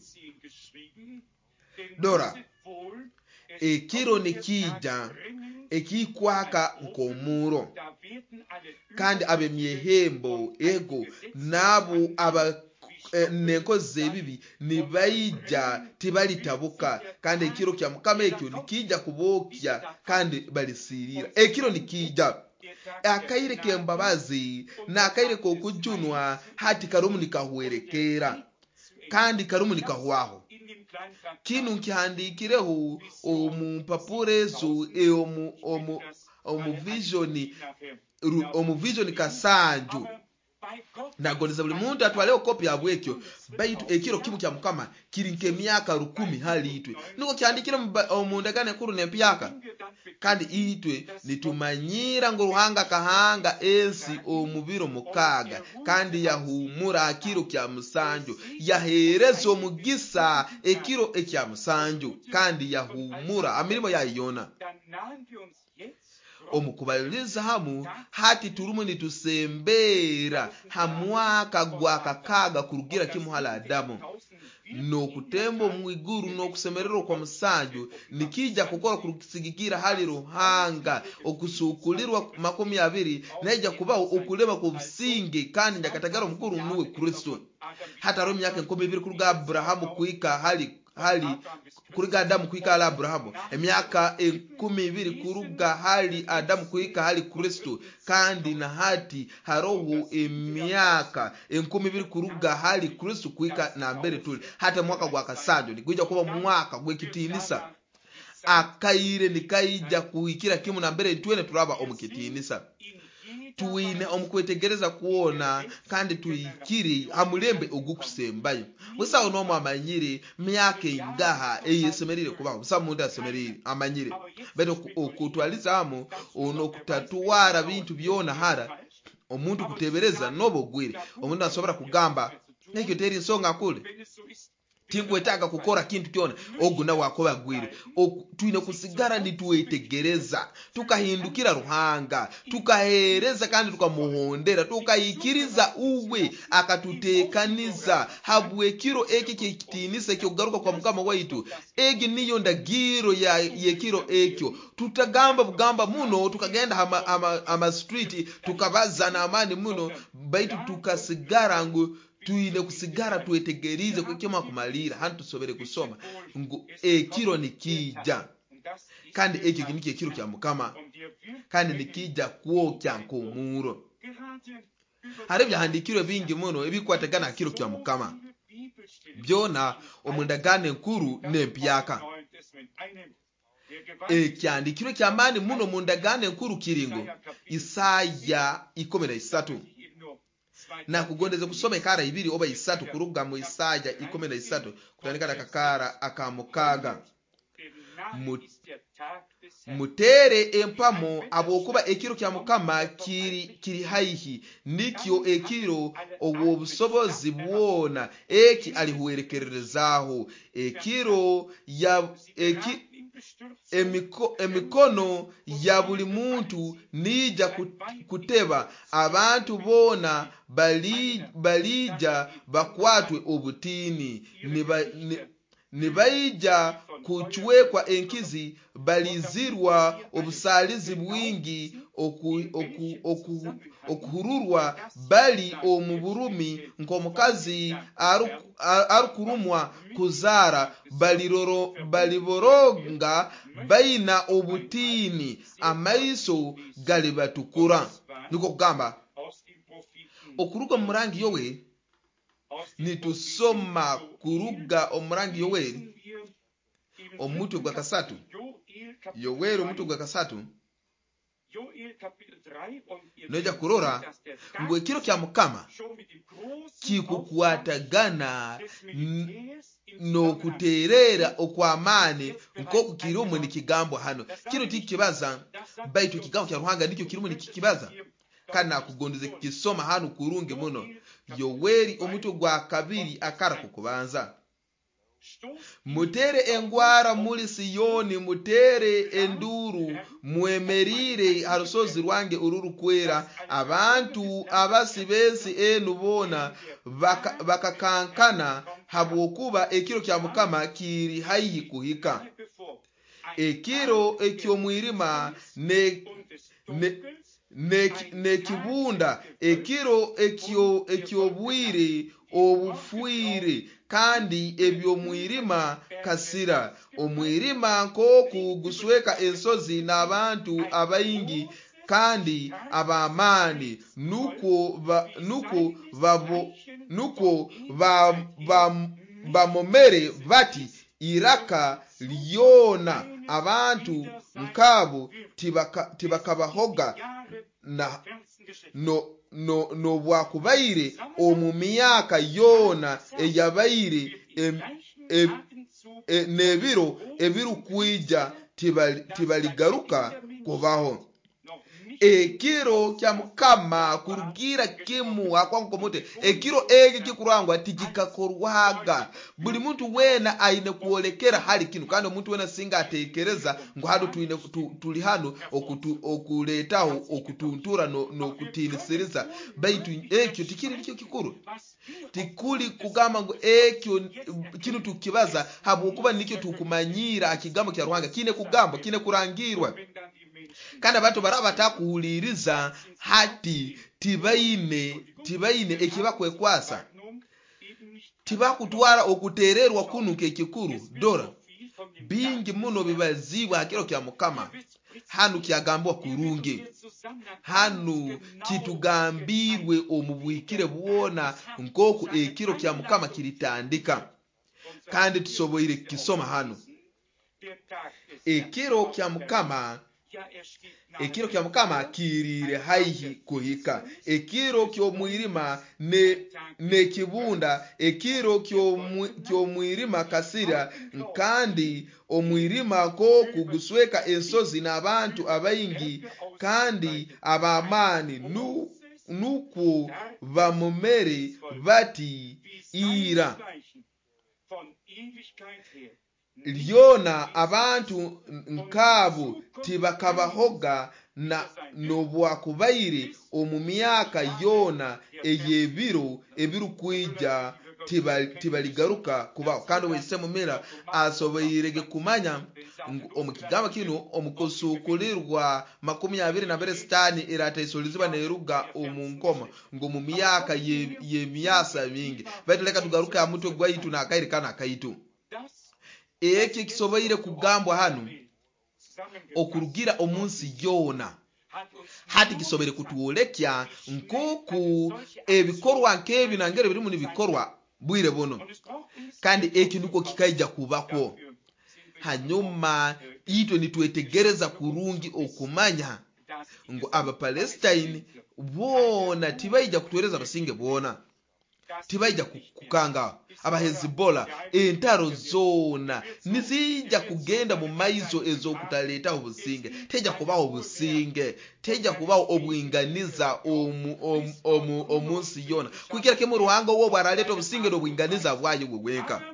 dora ekiro nikija ekikwaka nkomuro kandi abemyehembo ego nabo aba e, nenkoze bibi nibaija tibalitabuka kandi ekiro kya Mukama ekyo nikija kubokya kandi balisirira. Ekiro nikija akaire kembabazi na akaire ko kujunwa hati karumu nikahwerekera kandi karumu nikahwaho kinu nkihandikireho omumpapurezo e omu omu omu visioni omu visioni kasanju nagondeza buli muntu atwaleho kopi ya bwekyo baitu ekiro kimu kya Mukama kiri nke myaka rukumi hali itwe niko kyandikire mu ndagane kuru nempyaka kandi itwe nitumanyira ngo ruhanga kahanga ensi omubiro mukaga kandi yahumura akiro kya musanju yahereza omugisa ekiro ekya musanju kandi yahumura amirimo yayona omukubaliriza hamu hati turumu nitusembera hamwaka gwa kakaga kurugira kimuhala Adamu no kutembo mwiguru no kusemerero kwa musanju nikija kukora kurusigigira hali ruhanga okusukulirwa makomi abiri naija kubaho okuleba ku businge kandi ndakatagaro mukuru nuwe Kristo hata romi yake nkome ibiri kuruga Abrahamu kuika hali hali kuriga Adamu kuika hali Abrahamu emyaka enkumi ibiri kuruga hali Adamu kuika hali Kristo kandi na hati haroho emyaka enkumi ibiri kuruga hali Kristo kuika na mbere tuli hata mwaka gwa kasanjo nikuja kuba mwaka gwekitinisa akaire nikaija kuhikira kimu na mbere twene turaba omukitinisa tuine omukwetegereza kuona kandi tuyikiri hamulembe ogukusembayo busa ono mwamanyire myaka ingaha eyesemerire kubaho busa mundu asemerire amanyire beto okutwalizamo ono kutatuwara bintu byona hara omuntu kutebereza nobogwire omuntu asobora kugamba nekyo teri nsonga kule tinkwetaka kukora kintu kyona oguna wakoba gwire tuine kusigara nituwetegereza tukahindukira ruhanga tukahereza kandi tukamuhondera tukayikiriza uwe akatutekaniza habwe kiro eki kitinise kyo garuka kwa Mukama waitu egi niyo ndagiro ya yekiro ekyo tutagamba bugamba muno tukagenda ama, ama, ama street tukabaza na amani muno baitu tukasigara ngo tuine kusigara tuetegerize kukema kumalira hantu sobere kusoma ngo ekiro nikija kandi ekyo kiniki ekiro kya Mukama kandi nikija kuokya nkomuro hari byahandikirwe bingi muno ebikwategana akiro kya Mukama byona omundagane nkuru nempyaka ekyandikirwe kyamani muno mundagane nkuru kiringo Isaya ikumi na isatu na kugondeze kusoma ikara ibiri oba isatu kuruga mu Isaya ikumi na isatu kutandika na kakara akamukaga mutere empamo abokuba ekiro kya Mukama kiri kiri haihi nikyo ekiro obwo busobozi bwona eki alihuwerekerezaho ekiro ya eki emiko emikono ya buli muntu nija kuteba abantu bona bali balija bakwatwe obutini nibaija kuchwekwa enkizi balizirwa obusalizi bwingi oku, oku, oku, okuhururwa bali omuburumi nkomukazi arukurumwa kuzara baliroro baliboronga baina obutini amaiso gali batukura niko kugamba okuruga murangi yowe nitusoma kuruga omurangi yowe omutwe gwa kasatu Yoweri omutwe gwa kasatu Joel Kapitel drei und ihr noja werdet kurora sehen, dass der ngu ekiro kya Geist Mukama schon mit dem großen kikukwatagana Aufwand des Militärs im Zusammenhang n'okutereera okw'amaani nk'oku kirimu nikigambwa hano. Kino tikibaza baitu ekigambo kya Ruhanga nikyo kirimu nikikibaza kandi nakugondeze kukisoma hano kurungi muno. Yoweri omutwe gwa kabiri akara kukubanza. Mutere engwara muri Siyoni, mutere enduru, mwemerire harusozi rwange ururukwera. Abantu abasi bensi enu bona bakakankana habwokuba ekiro kya Mukama kiri haihi kuhika. Ekiro ekyo mwirima ne ne ne kibunda, ekiro ekyo ekyo bwire obufuire kandi ebyo mwirima kasira. Omwirima nkoku gusweka ensozi n'abantu abayingi kandi abamani nuko ba, nuko babo nuko ba, ba, bamomere bati iraka lyona abantu nkabo tibaka tibakabahoga na no no no bwakubaire omu myaka yona eyabaire e, e, nebiro ebirukwija tibaligaruka kubaho. Ekiro kya Mukama kurugira kimu akwankomote. Ekiro ege kikurangwa tikikakorwaga. Buli muntu wena aine kuolekera hali kinu kandi omuntu wena singa atekereza ngo hado tuine tuli hano okutu okuletaho okutuntura no, no kutinisiriza baitu ekyo tikiri kyo kikuru. Tikuli kugamba ngo ekyo kinu tukibaza habwokuba nikyo tukumanyira akigambo kya Ruhanga kine kugamba kine kurangirwa. Kandi abantu baraba batakuhuliriza hati tibaine tibaine ekibakwekwasa tibakutwara okutererwa kunuka ekikuru dora bingi muno bibazibwa akiro kya Mukama. Hanu kyagambwa kurungi hanu kitugambirwe omubwikire buona nkoku ekiro kya Mukama kiritandika kandi tusoboire kisoma hano. Ekiro kya Mukama Ekiro kya Mukama kirire haihi kuhika. Ekiro kyo mwirima ne ne kibunda, ekiro kyo kyo mwirima kasira kandi omwirima ko kugusweka ensozi n'abantu abayingi kandi abamani nu nuko bamomere bati ira lyona abantu nkabo tibakabahoga na nobwakubaire omu myaka yona eyebiro ebirukwija tibaligaruka kubaho. Kandi wese mumera asoboyirege kumanya omukigamba kino omukosukulirwa makumi abiri na mbere sitani irataisolizibwa neruga omunkoma ngo mu myaka yemyasa mingi baitu leka tugaruke amutwe gwaitu na akairikana akaitu. Eki kisoboire kugambwa hano okurugira omunsi yona hati kisobere kutuolekya nkoku ebikorwa nkebi nangere biri mu bikorwa bwire bono kandi eki nuko kikaija kubako. Hanyuma ito nitwetegereza kurungi okumanya ngo aba Palestine bona tibaija kutueleza basinge bona tibaija kukanga aba Hezbollah entaro zona nizija kugenda mu maizo ezo kutaleta obusinge teja kubaho obusinge teja kubaho obwinganiza omu omu omunsi yona kukira ke mu Ruhanga wo bwaraleta obusinge no bwinganiza bwayo bweweka.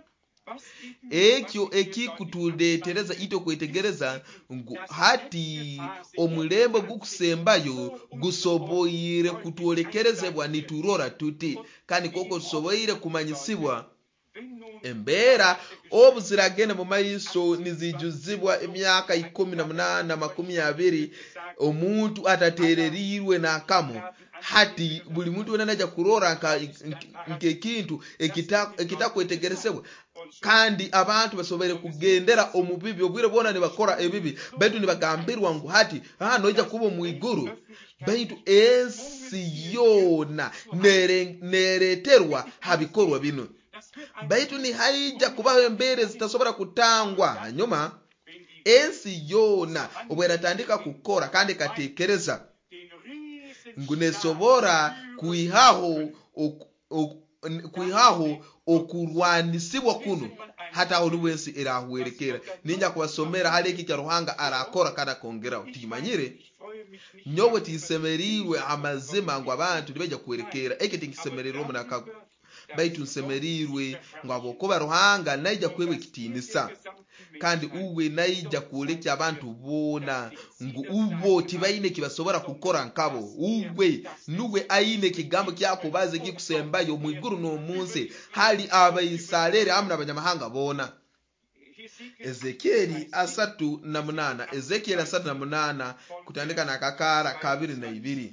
Ekyo ekikutuletereza ito kwetegereza ngu hati omulembo gukusembayo gusoboire kutuolekerezebwa niturora tuti kandi koko tusoboire kumanyisibwa embera obuziragene mu maiso nizijuzibwa emyaka ikumi na munana makumi abiri omuntu atatererirwe nakamo hati buli muntu wena naja kurora nka nke kintu ekitakwetegeresebwa kandi abantu basobere kugendera omubibi obwire bona ne bakora ebibi baitu nibagambirwa ngo hati ah noja kuba muiguru baitu ensi yona nereterwa habikorwa bino baitu ni haija kubaho embere zitasobora kutangwa. Hanyuma ensi yona obweratandika kukora kandi katekereza ngunesobora kuihaho kuihaho okurwanisibwa kuno hata aho nuwensi erahuwerekera ninja kubasomera hali iki Ruhanga arakora kada kongera timanyire nyowe tisemeriwe amazima ngo abantu nibeja kuwerekera eke tingisemererwa munaka baitu nsemerirwe ngo abokoba Ruhanga naija kwewe kitinisa kandi uwe naija kulekya abantu bona ngo ubo tibaine kibasobora kukora nkabo uwe nuwe aine kigambo kyakubaze kikusembayo mwiguru no munsi hali abayisalere amna abanyamahanga bona. Ezekieli asatu na munana Ezekieli asatu na munana kutandika na kakara kabiri na ibiri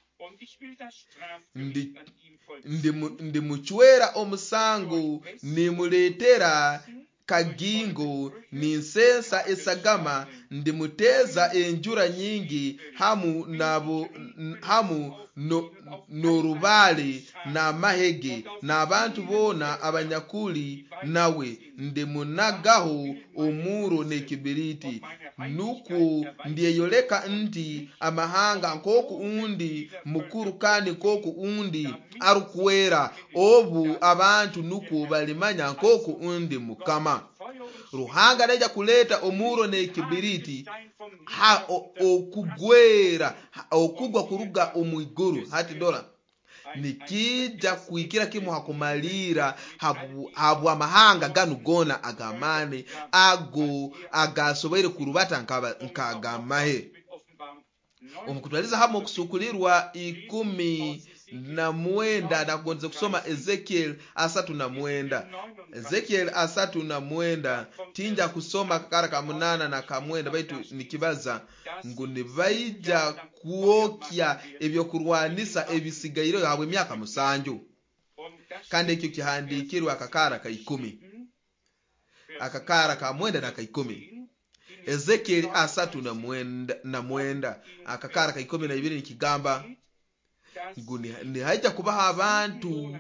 ndi ndi, ndi muchwera omusango nimuletera kagingo ninsensa esagama ndimuteza enjura nyingi hamu nabo hamu no, norubale na mahege na abantu bona abanyakuli nawe ndimunagaho omuro nekibiriti nuko ndiyeyoleka nti amahanga nkoku undi mukuru kandi nkoku undi arukwera obu abantu nuko balimanya nkoku undi mukama. Ruhanga naija kuleta omuro nekibiriti ha okugwera okugwa kuruga omwiguru hati dola nikija kuikira kimu hakumalira habu, habu amahanga ganu gona agamane ago agasobere kurubata nkaba nkagamahe omukutwaliza hamo kusukulirwa ikumi na mwenda nagonze kusoma Ezekiel asatu na mwenda Ezekiel asatu na mwenda tinja kusoma kakara kamunana na kamwenda baitu nikibaza nguni baija kuokya ebyo kurwanisa ebisigairo yawe myaka musanju kandi ekyo kihandikirwa akakara ka ikumi akakara ka mwenda na ka ikumi Ezekiel asatu na mwenda na mwenda akakara ka ikumi na ibiri nikigamba nguni ni haija kubaha abantu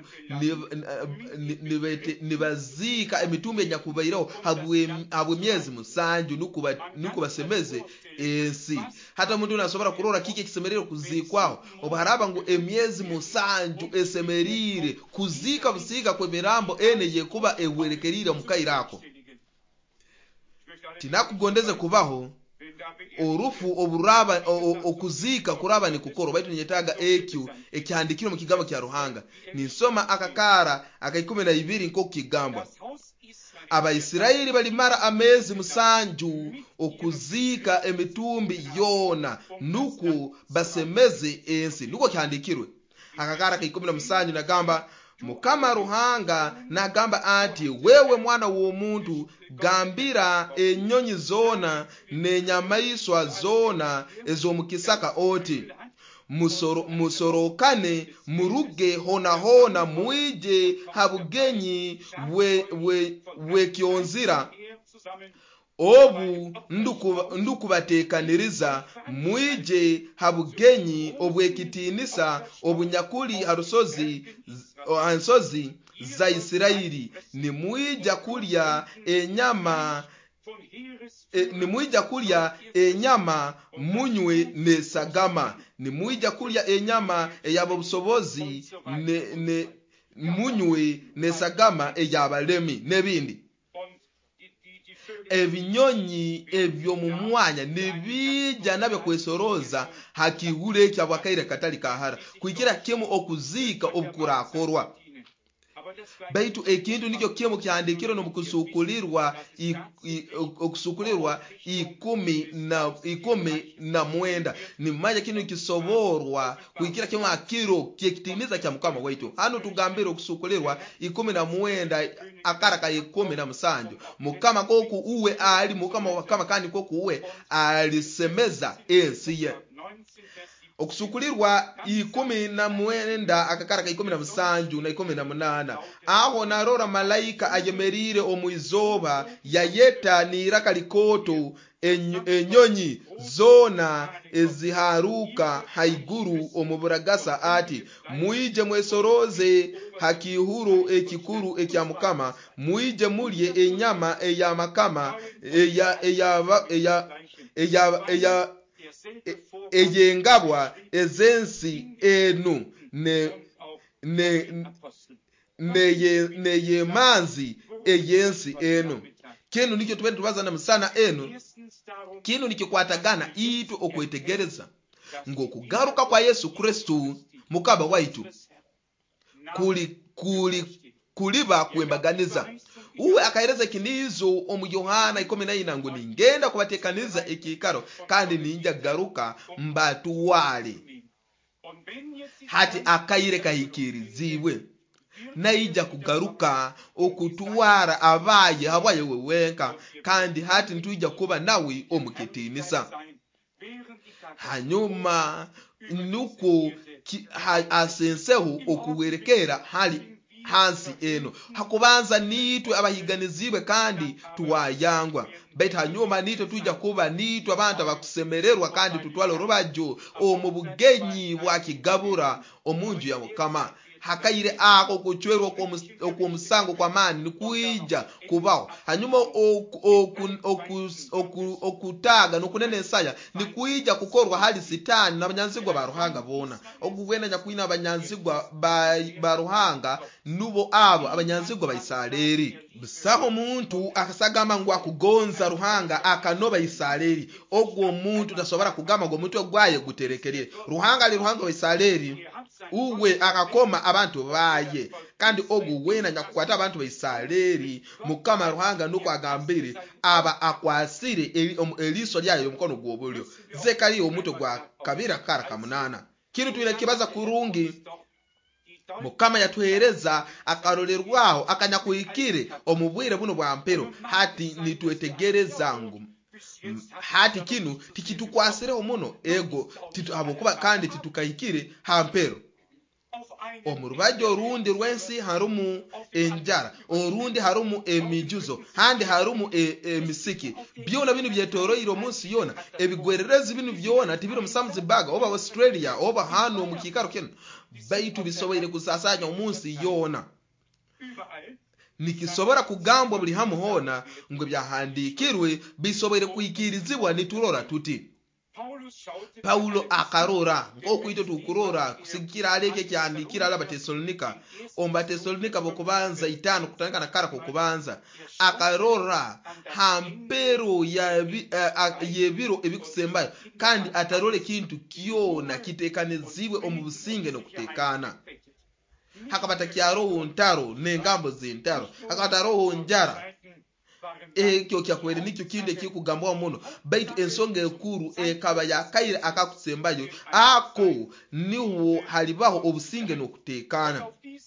nibazika emitumbe nyakubairaho habwe habwe myezi musanju nukuba nukubasemeze ensi hata muntu nasobora kurora kike kisemerero kuzikwaho obaharaba ngo emyezi musanju esemerire kuzika busika kwemerambo ene yekuba ewerekerira mukairako tinakugondeze kubaho orufu oburaba okuzika kuraba ni kukoro baitu nyetaga ekyo ekihandikiro mu kigambo kya Ruhanga ninsoma akakara aka ikumi na ibiri nko kigamba Abaisiraeli balimara amezi musanju okuzika emitumbi yona nuko basemeze ensi nuko kihandikirwe akakara ka ikumi na musanju nagamba Mukama Ruhanga nagamba ati wewe mwana w'omuntu gambira enyonyi zona nenyamaiswa zona ezo mukisaka oti musoro musorokane muruge hona hona muije habugenyi we we we kyonzira obu ndukubatekaniriza muije habugenyi obwekitinisa obunyakuli harusozi ansozi za Isiraeli ni muija kulya enyama e, ni muija kulya enyama munywe ne sagama ni muija kulya enyama eyabo busobozi ne, ne munywe ne sagama eyabalemi nebindi ebinyonyi ebyo mu mwanya nibija nabe kwesoroza hakihule kya bwakaire katali kahara kuikira kemu okuzika obukurakorwa baitu ekintu nikyo kemu kyandikiro no mukusukulirwa okusukulirwa ikumi na ikumi na mwenda ni maja kinu kisoborwa kuikira kemu akiro kyekitimiza kya mukama waitu hano tugambira okusukulirwa ikumi na mwenda akara ka ikumi na musanju mukama koku uwe ali mukama wakama kandi koku uwe alisemeza ensi ye okusukulirwa ikumi na mwenda akakara ka ikumi na musanju na ikumi na munana aho narora malaika ayemerire omwizoba yayeta niraka likoto enyonyi zona eziharuka haiguru omuburagasa ati muije mwesoroze hakihuru ekikuru ekya mukama muije mulye enyama eya makama eya eyaba eya eya eya eyengabwa ezensi enu ne ne neye neyemanzi eyensi enu. Kino nikyo tubende tubazana musana enu, kino nikyo kwatagana itu okwetegereza ng'okugaruka kwa Yesu Kristu mukaba waitu kuli kuli kuliba kwembaganiza. Uwe akaeleza kinizo omu Yohana ikumi na ina ngo ningenda kubatekaniza ekikaro kandi ninja garuka mbatuwale hati akayire kahikirizibwe naija kugaruka okutuwara abaye habaye wewenka kandi hati ntujja kuba nawe omuketinisa. Hanyuma nuko ha, asenseho okuwerekera hali hansi eno hakubanza nitwe abahiganizibwe kandi tuwayangwa beta hanyuma nitwe tujja kuba nitwe abantu abakusemererwa kandi tutwala orubajo omu bugenyi bwa kigabura omunju ya Mukama. Hakayire ako kuchwerwa kwa musango kwa mani nikuija kubaho hanyuma okutaga nokunene nsaya nikuija kukorwa hali sitani n'abanyanzigwa baruhanga bona ogubwena nyakwina abanyanzigwa ba ruhanga nubo abo abanyanzigwa baisaleri bisaho muntu akasagama ngo akugonza ruhanga akanoba isaleri ogwo muntu tasobora kugama ngo muntu ogwaye guterekerye ruhanga ali ruhanga baisaleri uwe akakoma abantu baye kandi ogwo wena nyakukwata abantu baisaleri Mukama ruhanga nuko agambire aba akwasire eliso lyayo mukono gwobulyo Zekariya omuto gwa kabira kara kamunana. Kino twine kibaza kurungi Mukama yatuhereza akarolerwaho akanyakuikire omubwire buno bwa mpero hati nitwetegereza ngo hati kino tikitukwasire omuno ego titu abokuba kandi titukayikire hampero. Omurubajo orundi rwensi harumu enjara orundi harumu emijuzo handi harumu emisiki e byona binu byetoroyiro munsi yona ebigwererezi binu byona tibiro musamuzi baga oba Australia oba hano mukikaro kino baitu bisoboire kusasanya umunsi yona nikisobora kugambwa buli hamu hona ngo byahandikirwe bisoboire kuikirizibwa niturora tuti. Paulo akarora ngokwito tukurora kusikira aleke kyandikira ala Batesalonika omba Tesalonika bokubanza itano kutandika na kara kokubanza akarora hampero ya uh, yebiro ebikusembayo kandi atarole kintu kyona kitekanizibwe omubusinge no kutekana hakabata kyaro ntaro nengambo zintaro hakabata roho njara ekyo kyakwere nikyo kinde kikugambwa muno baitu ensonga ekuru ekaba yakayire akakusembayo ako niwo halibaho obusinge nokutekana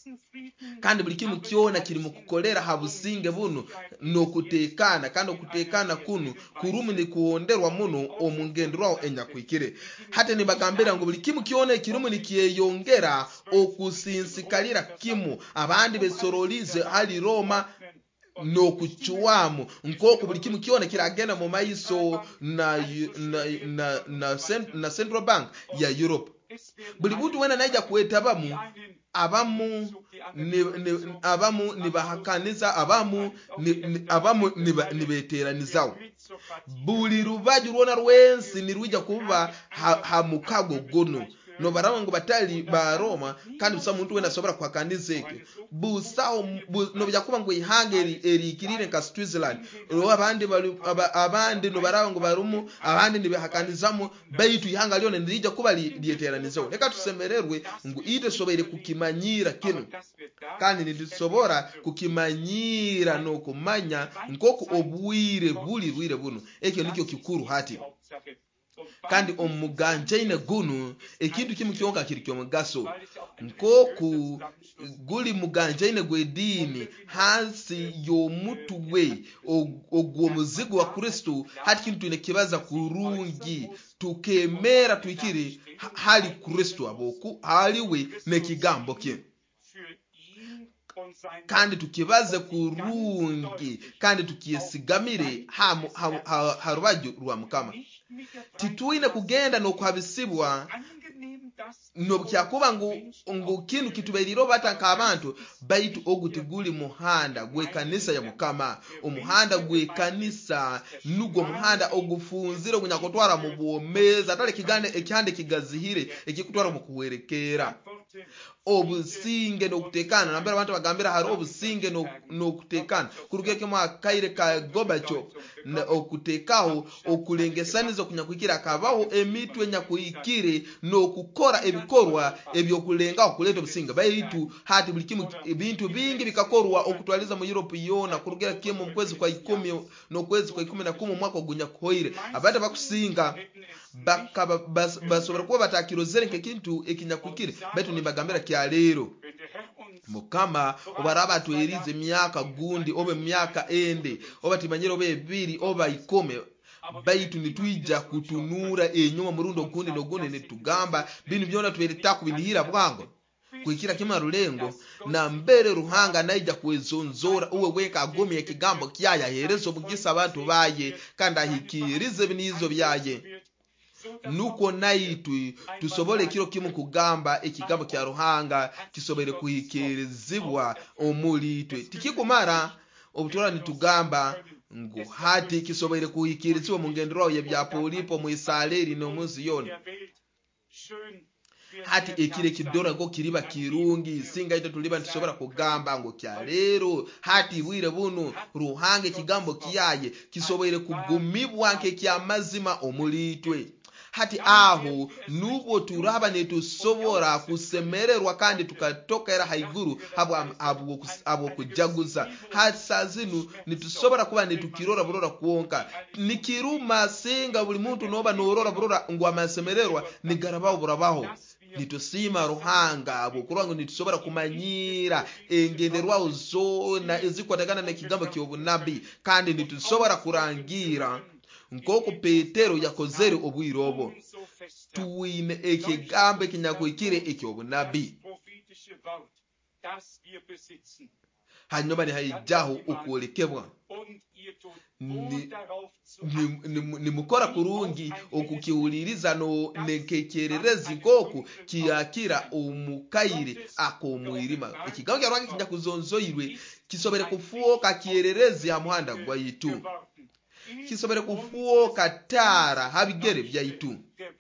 kandi buli kimu kyona kiri mu kukolera habusinge buno nokutekana kandi okutekana kuno kurumu ni kuonderwa muno omungenderaho enyakwikire hate nibagambira ngo buli kimu kyona kirumu ni kiyeyongera okusinsikalira kimu abandi besorolize hali Roma no kuchuamu nkoko buli kimu kiona kiragenda mu maiso na na na, na, na Central Bank ya Europe buli butu wena naija kuetabamu abamu ni, ni abamu nibahakaniza abamu ni, ni, abamu nibeteranizawo buli rubaju rwona rwensi nirwija kuba hamukago ha gono no barawa ngo batali ba Roma kandi busa muntu wena sobora kwakanizeke busao bu, no byakuba ngo ihangeri erikirire ka Switzerland ro abandi abandi no barawa ngo barumu abandi nibehakanizamo baitu ihanga lyone ndija kuba lieteranizo reka tusemererwe ngo ite sobere kukimanyira kino kandi ndisobora kukimanyira no kumanya nkoko obwire buli rwire buno ekyo nikyo kikuru hati kandi omuganjaine gunu ekintu kimu kyonka kiri kyomugaso nkoku guli muganjaine gwedini hansi yomutuwe ogwo muzigo wa Kristo hati kintu ine kibaza kurungi tukemera tuikiri hali Kristo aboku haliwe nekigambo kye kandi tukibaze kurungi kandi tukiyesigamire hamu harubaju rwa Mukama tituine kugenda no kuhabisibwa nobukyakuba ngu ngu kintu kitubeerire obataka abantu baitu oguti guli muhanda gw'ekanisa ya Mukama. Omuhanda gw'ekanisa nugwo muhanda ogufunzire ogunyakutwara mu bwomezi atali kigande ekihande kigazihire ekikutwara mu kuwerekera obusinge n'okutekana. Nambere abantu bagambira hari obusinge n'okutekana kurugeke mu akaire ka Gorbachev okutekaho okulengesaniza okunyakwikira akabaho emitwe nyakwikire n'okukora ebikorwa ebyokulengaho kuleta obusinge baitu hati buli kimu ebintu bingi bikakorwa okutwaliza mu Europe yona kurugera kimu mu kwezi kwa ikumi n'okwezi kwa ikumi na kumwe mwaka ogunyakuhoire abantu bakusinga bakaba basobora kuba batakirozere nk'ekintu ekinyakwikire baitu nimbagambira kya lero Mukama obaraba tuerize myaka gundi obe myaka ende oba timanyiro obe ebiri oba ikome baitu nitwija kutunura enyuma murundo gundi nogundi nitugamba binu byona tubereta kubinihira bwango kwikira kima rulengo na mbere ruhanga naija kwezonzora uwe weka agomi ekigambo kyaya herezo bugisa abantu baye kanda hikirize binizo byaye nuko naitu tusobole kiro kimu kugamba ekigambo kya ruhanga kisobere kuhikirizibwa omulitwe tikikumara obutora nitugamba ngo hati kisobere kuhikirizibwa mu ngendero ye bya polipo mu Isaleri no muzi yona hati ekire kidora ngo kiriba kirungi singa ito tuliba ntisobora kugamba ngo kya lero hati bwire bunu ruhanga ekigambo kiyaye kisobere kugumibwa nke kya mazima omulitwe hati aho nubo turaba netusobora kusemererwa kandi tukatoka era haiguru abo abo abo kujaguza hati sazinu nitusobora kuba netukirora burora kuonka nikiruma singa buli muntu noba norora burora ngwa masemererwa nigarabaho burabaho nitusima ruhanga abo kurango nitusobora kumanyira engenderwa zona ezikwatakana nekigambo kyobunabi kandi nitusobora kurangira nkoko Petero yakozere obwirobo tuwine ekigambo kinyakwikire ekyobunabi hanyuma ni haijaho okwolekebwa ni mukora kurungi okukiwuliriza no nekekererezi nkoko kiyakira omukaire akomwirima ekigambo kyarwange kinyakuzonzoirwe kisobere kufuoka kiererezi ya muhanda gwa yitu kisobere kufuoka tara habigere byaitu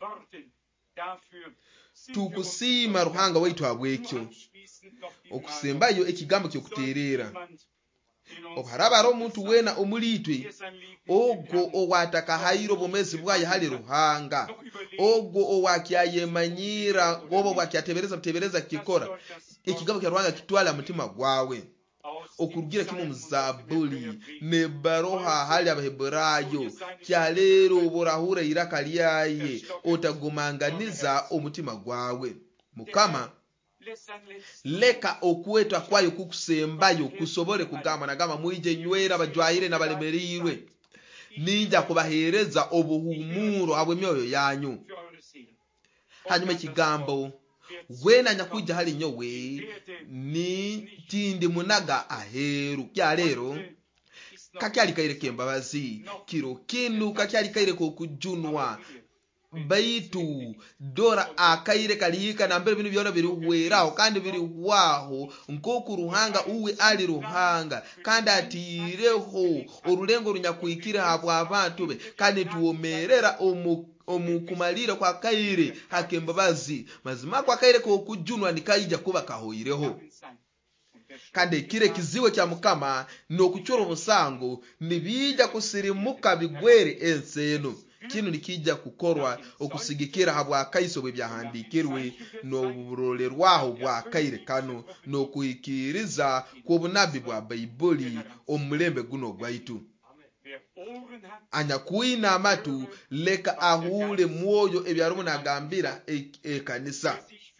tukusima ruhanga waitu abwekyo okusembayo ekigambo kyokuterera obharaba ro muntu wena omulitwe ogo owataka hairo bomezi bwaye hali ruhanga ogo owakyayemanyira gobo bwakyatebereza butebereza kikora ekigambo kya ruhanga kitwala mutima gwawe okurugira kimu muzabuli ne baroha hali abaheburayo kyalero oborahura iraka lyaye otagumanganiza omutima gwawe Mukama leka okweta kwayo kukusembayo kusobole kugamba nagamba muije nywera bajwaire nabalemerirwe ninja kubahereza obuhumuro abwe myoyo yanyu hanyuma kigambo wena nyakuja hali nyowe ni tindi munaga aheru kya lero kakyali kaire kembabazi kiro kinu kakyali kaire kokujunwa baitu dora akaire kalihika na mbere binu byona biri weraho kandi biri waho nkoko ruhanga uwe ali ruhanga kandi atireho orulengo runyakwikira abo abantu be kandi tuomerera omu omukumalira kwa kaire hakembabazi mazima kwa kaire ko kujunwa nikaija kuba kahoireho kandi kire kiziwe kya Mukama no kuchoro musango nibija kusirimuka bigwere enseno kinu nikija kukorwa okusigikira habwa kaiso bwe byahandikirwe no burolerwaho bwa kaire kano no kuikiriza ku bunabi bwa Bible omulembe guno gwaitu anyakuina amatu leka ahule mwoyo ebyarumu nagambira ekanisa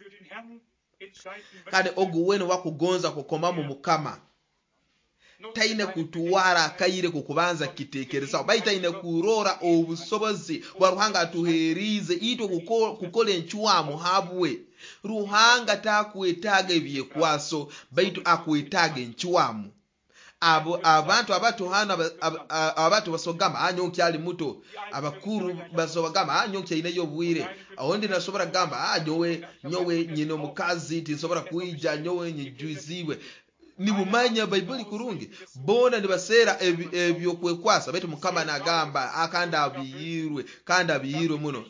kandi oguwene wakugonza kukoma mu Mukama taine kutuwara kaire kukubanza kitekereza bai taine kurora obusobozi bwa ruhanga atuherize ito kukole nchuamu habwe ruhanga takwetaga ebyekwaso baitu akwetaga nchuamu abo abantu abatohana abato basogamba anyo nkyali muto abakuru basogamba anyo nkyaineyo obwire ahondi nasobora gamba anyowe nyowe nyino mukazi tinsobora kuija nyowe nyijuiziwe nibumanya Bible kurungi bona nibasera ebyo kwekwasa betu mukama nagamba akanda abiyirwe kanda abiyirwe muno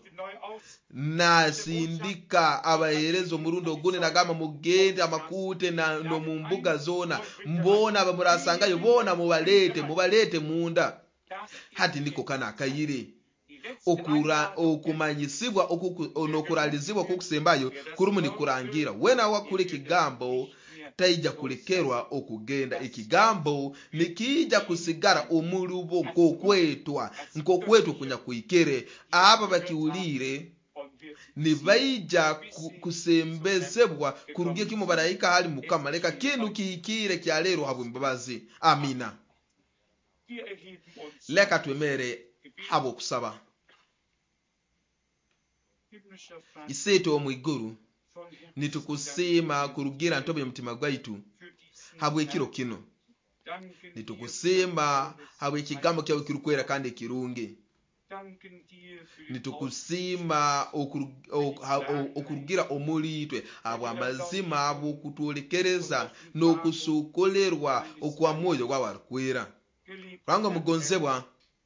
nasindika abaherezo murundo gune nagamba mugende amakute na no mumbuga zona mbona bamurasangayo bona mubalete mubalete munda hati ndiko kana akayire okura okumanyisibwa okunokuralizibwa kokusembayo kurumu nikurangira wena wakule kigambo taija kulekerwa okugenda ikigambo nikija kusigara omulubo nkokwetwa nkokwetwa kunya kuikere aba bakiulire nibaija kusembezebwa kurugiye kimubarayika hali mukama leka kintu kiikire kyalero habo mbabazi amina leka twemere habo kusaba iseto omwiguru nitukusima kurugira ntobe mutima gwaitu habwe kiro kino nitukusima habwe kigambo kyawe kirukwera kandi kirungi nitukusima okurugira omulitwe abo amazima abo kutulekereza n'okusukolerwa okwa moyo gw'abarkwera rango mugonzebwa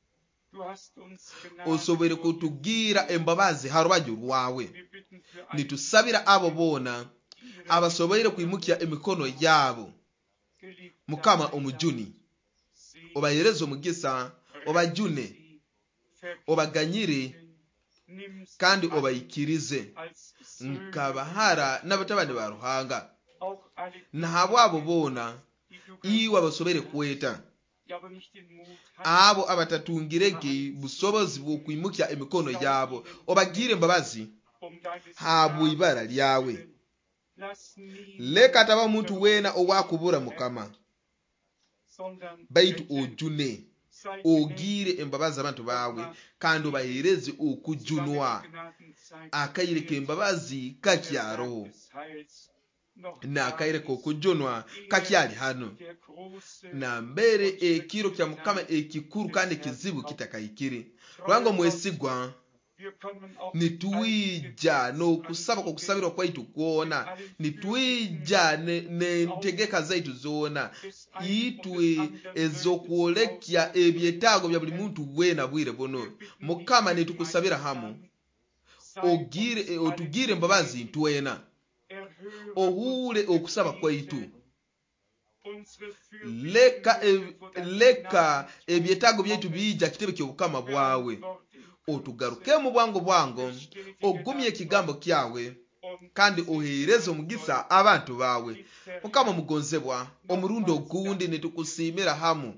osobere kutugira embabazi harubaju rwawe nitusabira abo bona abasobere kwimukia emikono yabo mukama omujuni obayerezo mugisa obajune obaganyire kandi obayikirize nkabahara n'abatabani ba ruhanga nahabo abo bona iwe abasobere kweta abo abatatungirege busobozi bw'okwimukya emikono yabo obagire mbabazi habo ibara lyawe leka taba muntu wena owakubura mukama baitu ojune ogire embabazi abantu bawe kandi obahereze okujunwa akayireke embabazi kakyaro na akayireke okujunwa kakyali hano na mbere ekiro kya mukama ekikuru kandi kizibu kitakayikiri rwango mwesigwa nituija no kusaba kwa kusabira kwaitu kuona nituija ne, ne ntegeka zaitu zona itwe ezokuolekya ebyetago bya buli muntu wena bwire bono mukama nitukusabira hamu ogire otugire mbabazi ntwena ohule okusaba kwaitu leka e, leka ebyetago byaitu bija kitebe ky'obukama bwawe otugaruke mu bwango bwango ogumye kigambo kyawe kandi ohereze omugisa abantu bawe mukama mugonzebwa omurundo gundi nitukusimira hamu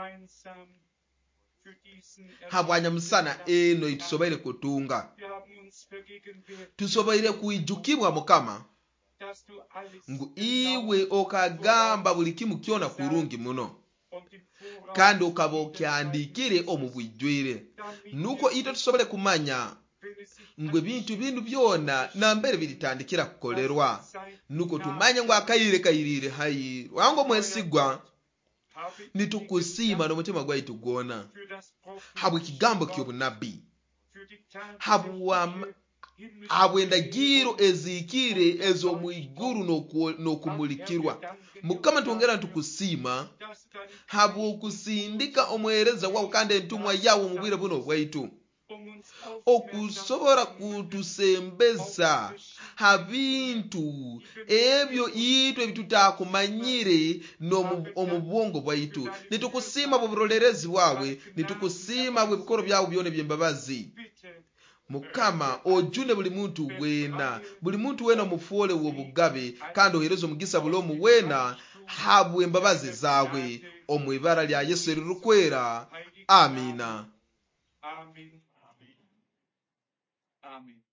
habwanya musana eno itusobere kutunga tusobere kuijukibwa mukama ngu iwe okagamba buli kimu kyona kurungi muno kandi ukaba okyandikire omubwijwire nuko ito tusobole kumanya ngwe bintu bintu byona nambere biritandikira kukolerwa nuko tumanye ngo akayire kayirire hayi wango mwesigwa nitukusima n'omutima gwaitu gwona habwe kigambo ky'obunabi habwa habwendagiro ezikire ezo mwiguru n'okumulikirwa mukama twongera ntukusima habwo kusindika omwereza wawe kandi entumwa yawo mubwire buno bwaitu okusobora kutusembeza habintu ebyo itwe bitutakumanyire omubwongo bwaitu nitukusima buburolerezi bwawe nitukusima bwe bikoro byawe byone byembabazi mukama ojune buli muntu wena buli muntu wena mufuole wobugabe kandi ohereza omugisa bulomu wena habwe embabazi zawe omwibara lya Yesu erirukwera amina Amen. Amen.